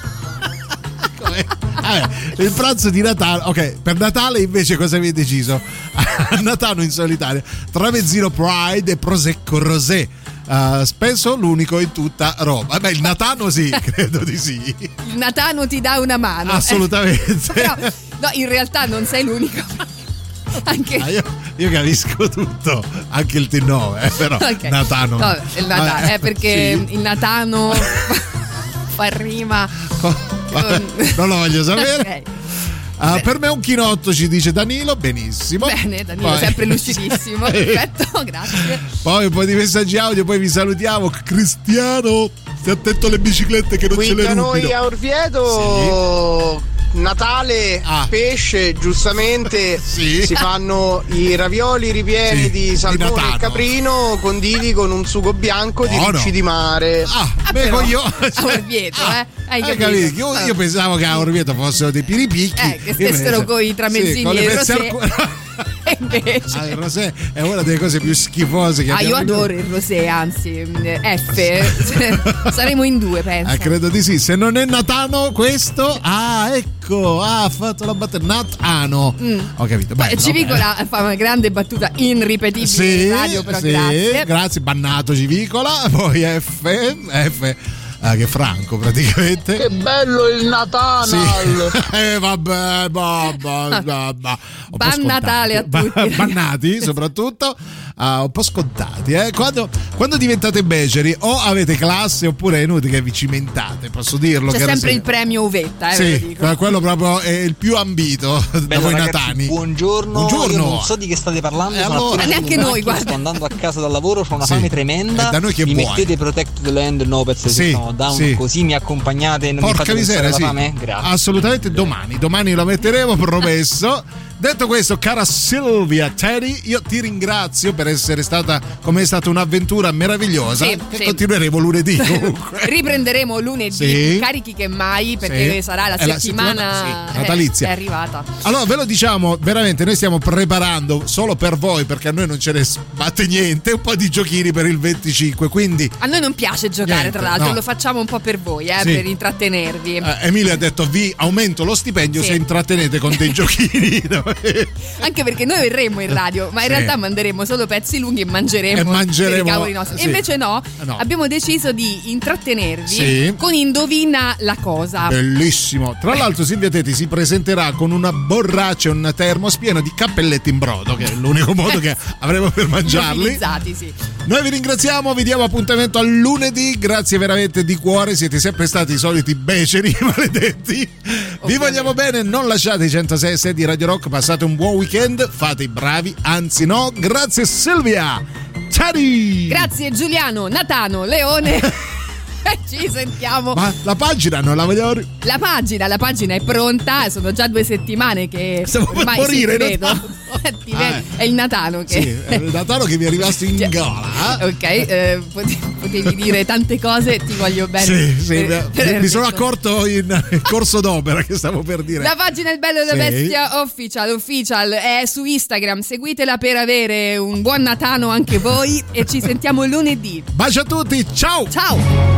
Speaker 3: Vabbè, il pranzo di Natale, ok, per Natale invece cosa avete deciso? Natano in solitaria, tramezzino Pride e Prosecco Rosé. Uh, spesso l'unico in tutta Roma. Beh, il Natano sì, credo di sì.
Speaker 4: Il Natano ti dà una mano.
Speaker 3: Assolutamente.
Speaker 4: Però, no, in realtà non sei l'unico. Anche...
Speaker 3: Ah, io, io capisco tutto, anche il T nove, eh, però okay. Natano.
Speaker 4: No, il Natano,
Speaker 3: eh,
Speaker 4: eh, perché
Speaker 3: sì.
Speaker 4: il Natano fa rima.
Speaker 3: Non lo voglio sapere.
Speaker 4: Okay.
Speaker 3: Uh, per me è un chinotto, ci dice Danilo. Benissimo.
Speaker 4: Bene, Danilo, poi... sempre lucidissimo. Perfetto, grazie.
Speaker 3: Poi un po' di messaggi audio, poi vi salutiamo. Cristiano, stai attento alle biciclette che non
Speaker 6: qui
Speaker 3: ce le
Speaker 6: da
Speaker 3: rubino.
Speaker 6: Noi a Orvieto sì. Natale, ah. pesce, giustamente
Speaker 3: sì.
Speaker 6: si fanno i ravioli ripieni sì. di salmone
Speaker 3: di
Speaker 6: e caprino conditi con un sugo bianco di
Speaker 3: oh,
Speaker 6: ricci
Speaker 3: no.
Speaker 6: di mare.
Speaker 3: Ah,
Speaker 4: ah
Speaker 3: beh, io...
Speaker 4: a Orvieto, eh? Hai
Speaker 3: capito? Capito? Io, io pensavo che a Orvieto fossero dei piripicchi.
Speaker 4: Eh, che stessero con i tramezzini sì, con le
Speaker 3: e il rosé.
Speaker 4: Al... e invece
Speaker 3: ah, il rosé è una delle cose più schifose che
Speaker 4: ah,
Speaker 3: abbiamo.
Speaker 4: Io adoro il rosé, anzi F saremo in due, penso.
Speaker 3: Ah, credo di sì. Se non è Natano questo, ah ecco, ah, ha fatto la battuta Natano. Mm. Ho capito. Bello,
Speaker 4: Civicola bello. Fa una grande battuta irripetibile
Speaker 3: sì,
Speaker 4: in radio, però
Speaker 3: sì,
Speaker 4: grazie.
Speaker 3: Grazie, bannato Civicola. Poi F, F. Ah, che franco praticamente.
Speaker 6: Che bello il Natale.
Speaker 3: Sì. eh vabbè, babba, babba.
Speaker 4: Ban Natale a tutti.
Speaker 3: Bannati soprattutto. Uh, un po' scontati, eh? Quando, quando diventate beceri o avete classe oppure è inutile che vi cimentate, posso dirlo.
Speaker 4: C'è
Speaker 3: che
Speaker 4: sempre
Speaker 3: se...
Speaker 4: il premio uvetta, eh,
Speaker 3: sì,
Speaker 4: ve lo dico.
Speaker 3: Quello proprio è il più ambito.
Speaker 17: Bello,
Speaker 3: da voi
Speaker 17: ragazzi,
Speaker 3: natani.
Speaker 17: Buongiorno.
Speaker 3: Buongiorno.
Speaker 17: Io non so di che state parlando.
Speaker 3: Eh,
Speaker 17: sono
Speaker 3: allora,
Speaker 4: neanche noi, guarda.
Speaker 17: Sto andando a casa dal lavoro, ho una
Speaker 3: sì.
Speaker 17: fame tremenda.
Speaker 3: E da noi che
Speaker 17: mi
Speaker 3: vuoi?
Speaker 17: mettete Protect the Land no per se
Speaker 3: sì,
Speaker 17: sono down,
Speaker 3: sì.
Speaker 17: così mi accompagnate e non
Speaker 3: Porca
Speaker 17: mi fate
Speaker 3: miseria,
Speaker 17: la
Speaker 3: sì.
Speaker 17: fame? Grazie.
Speaker 3: Assolutamente domani, domani lo metteremo, promesso. Detto questo, cara Silvia Teddy, io ti ringrazio per essere stata, come è stata un'avventura meravigliosa.
Speaker 4: Sì,
Speaker 3: che
Speaker 4: sì.
Speaker 3: continueremo lunedì comunque.
Speaker 4: Riprenderemo lunedì,
Speaker 3: sì.
Speaker 4: carichi che mai, perché
Speaker 3: sì.
Speaker 4: sarà la
Speaker 3: è
Speaker 4: settimana,
Speaker 3: la settimana sì, natalizia.
Speaker 4: È, è arrivata.
Speaker 3: Allora ve lo diciamo, veramente noi stiamo preparando solo per voi, perché a noi non ce ne sbatte niente, un po' di giochini per il venticinque, quindi
Speaker 4: a noi non piace giocare,
Speaker 3: niente,
Speaker 4: tra l'altro,
Speaker 3: no.
Speaker 4: lo facciamo un po' per voi, eh,
Speaker 3: sì.
Speaker 4: per intrattenervi.
Speaker 3: eh, Emilia ha detto vi aumento lo stipendio
Speaker 4: sì.
Speaker 3: se intrattenete con dei giochini.
Speaker 4: Anche perché noi verremo in radio, ma in
Speaker 3: sì.
Speaker 4: realtà manderemo solo pezzi lunghi e mangeremo,
Speaker 3: e mangeremo
Speaker 4: per i cavoli nostri.
Speaker 3: sì.
Speaker 4: E invece no,
Speaker 3: no,
Speaker 4: abbiamo deciso di intrattenervi
Speaker 3: sì.
Speaker 4: con Indovina la cosa.
Speaker 3: Bellissimo. Tra l'altro Silvia Teti si presenterà con una borraccia e un termos pieno di cappelletti in brodo, che è l'unico modo che avremo per mangiarli.
Speaker 4: Sì.
Speaker 3: Noi vi ringraziamo, vi diamo appuntamento a lunedì, grazie veramente di cuore, siete sempre stati i soliti beceri maledetti. Vi vogliamo bene, non lasciate i centosei e sei di Radio Rock, passate un buon weekend, fate i bravi, anzi no. Grazie Silvia Teddy.
Speaker 4: Grazie Giuliano, Natano, Leone. Ci sentiamo.
Speaker 3: Ma la pagina non la vogliamo.
Speaker 4: La pagina, la pagina è pronta. Sono già due settimane che
Speaker 3: stiamo per morire.
Speaker 4: Sì, vedo. Ti vedo.
Speaker 3: Ah,
Speaker 4: è il Natano che.
Speaker 3: Sì, è il Natano che mi è rimasto in gola. Eh?
Speaker 4: Ok, eh, potevi, potevi dire tante cose. Ti voglio bene.
Speaker 3: Sì, sì,
Speaker 4: per,
Speaker 3: per mi, mi sono accorto in, in corso d'opera che stavo per dire.
Speaker 4: La pagina Il Bello e la
Speaker 3: sì.
Speaker 4: Bestia Official, Official è su Instagram. Seguitela per avere un buon Natano anche voi. E ci sentiamo lunedì.
Speaker 3: Bacio a tutti, ciao.
Speaker 4: Ciao.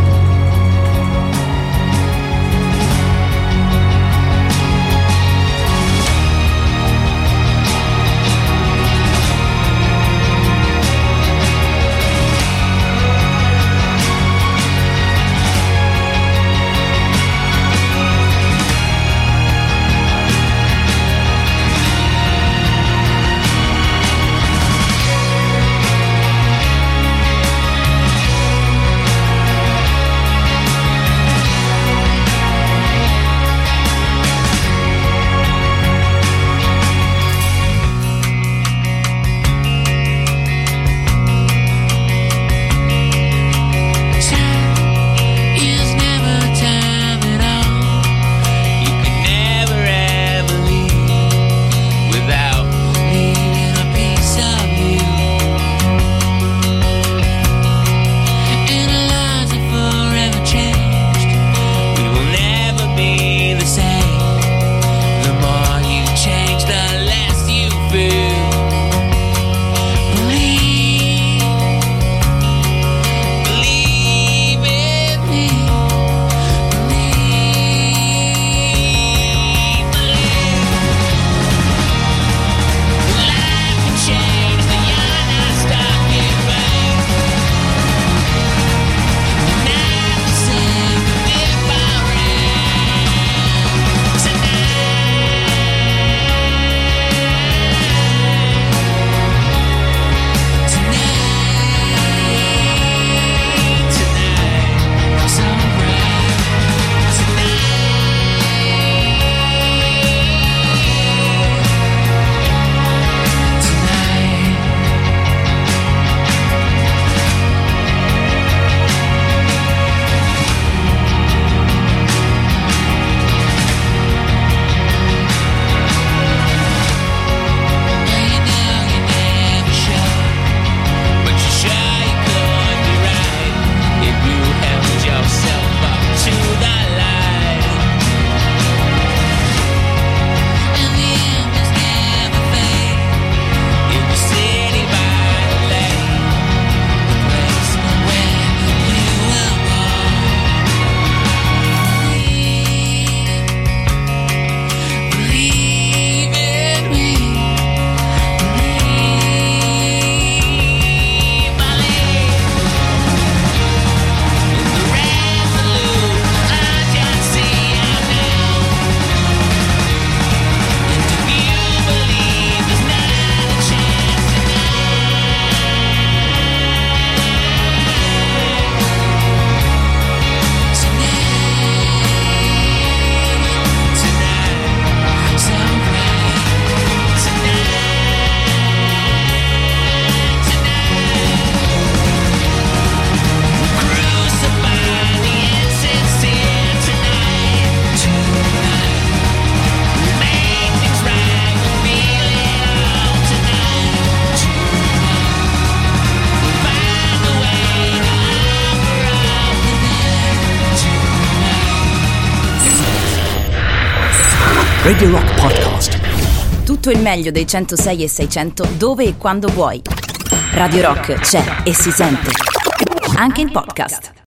Speaker 8: Radio Rock Podcast.
Speaker 2: Tutto il meglio dei centosei e seicento dove e quando vuoi. Radio Rock c'è e si sente. Anche in podcast.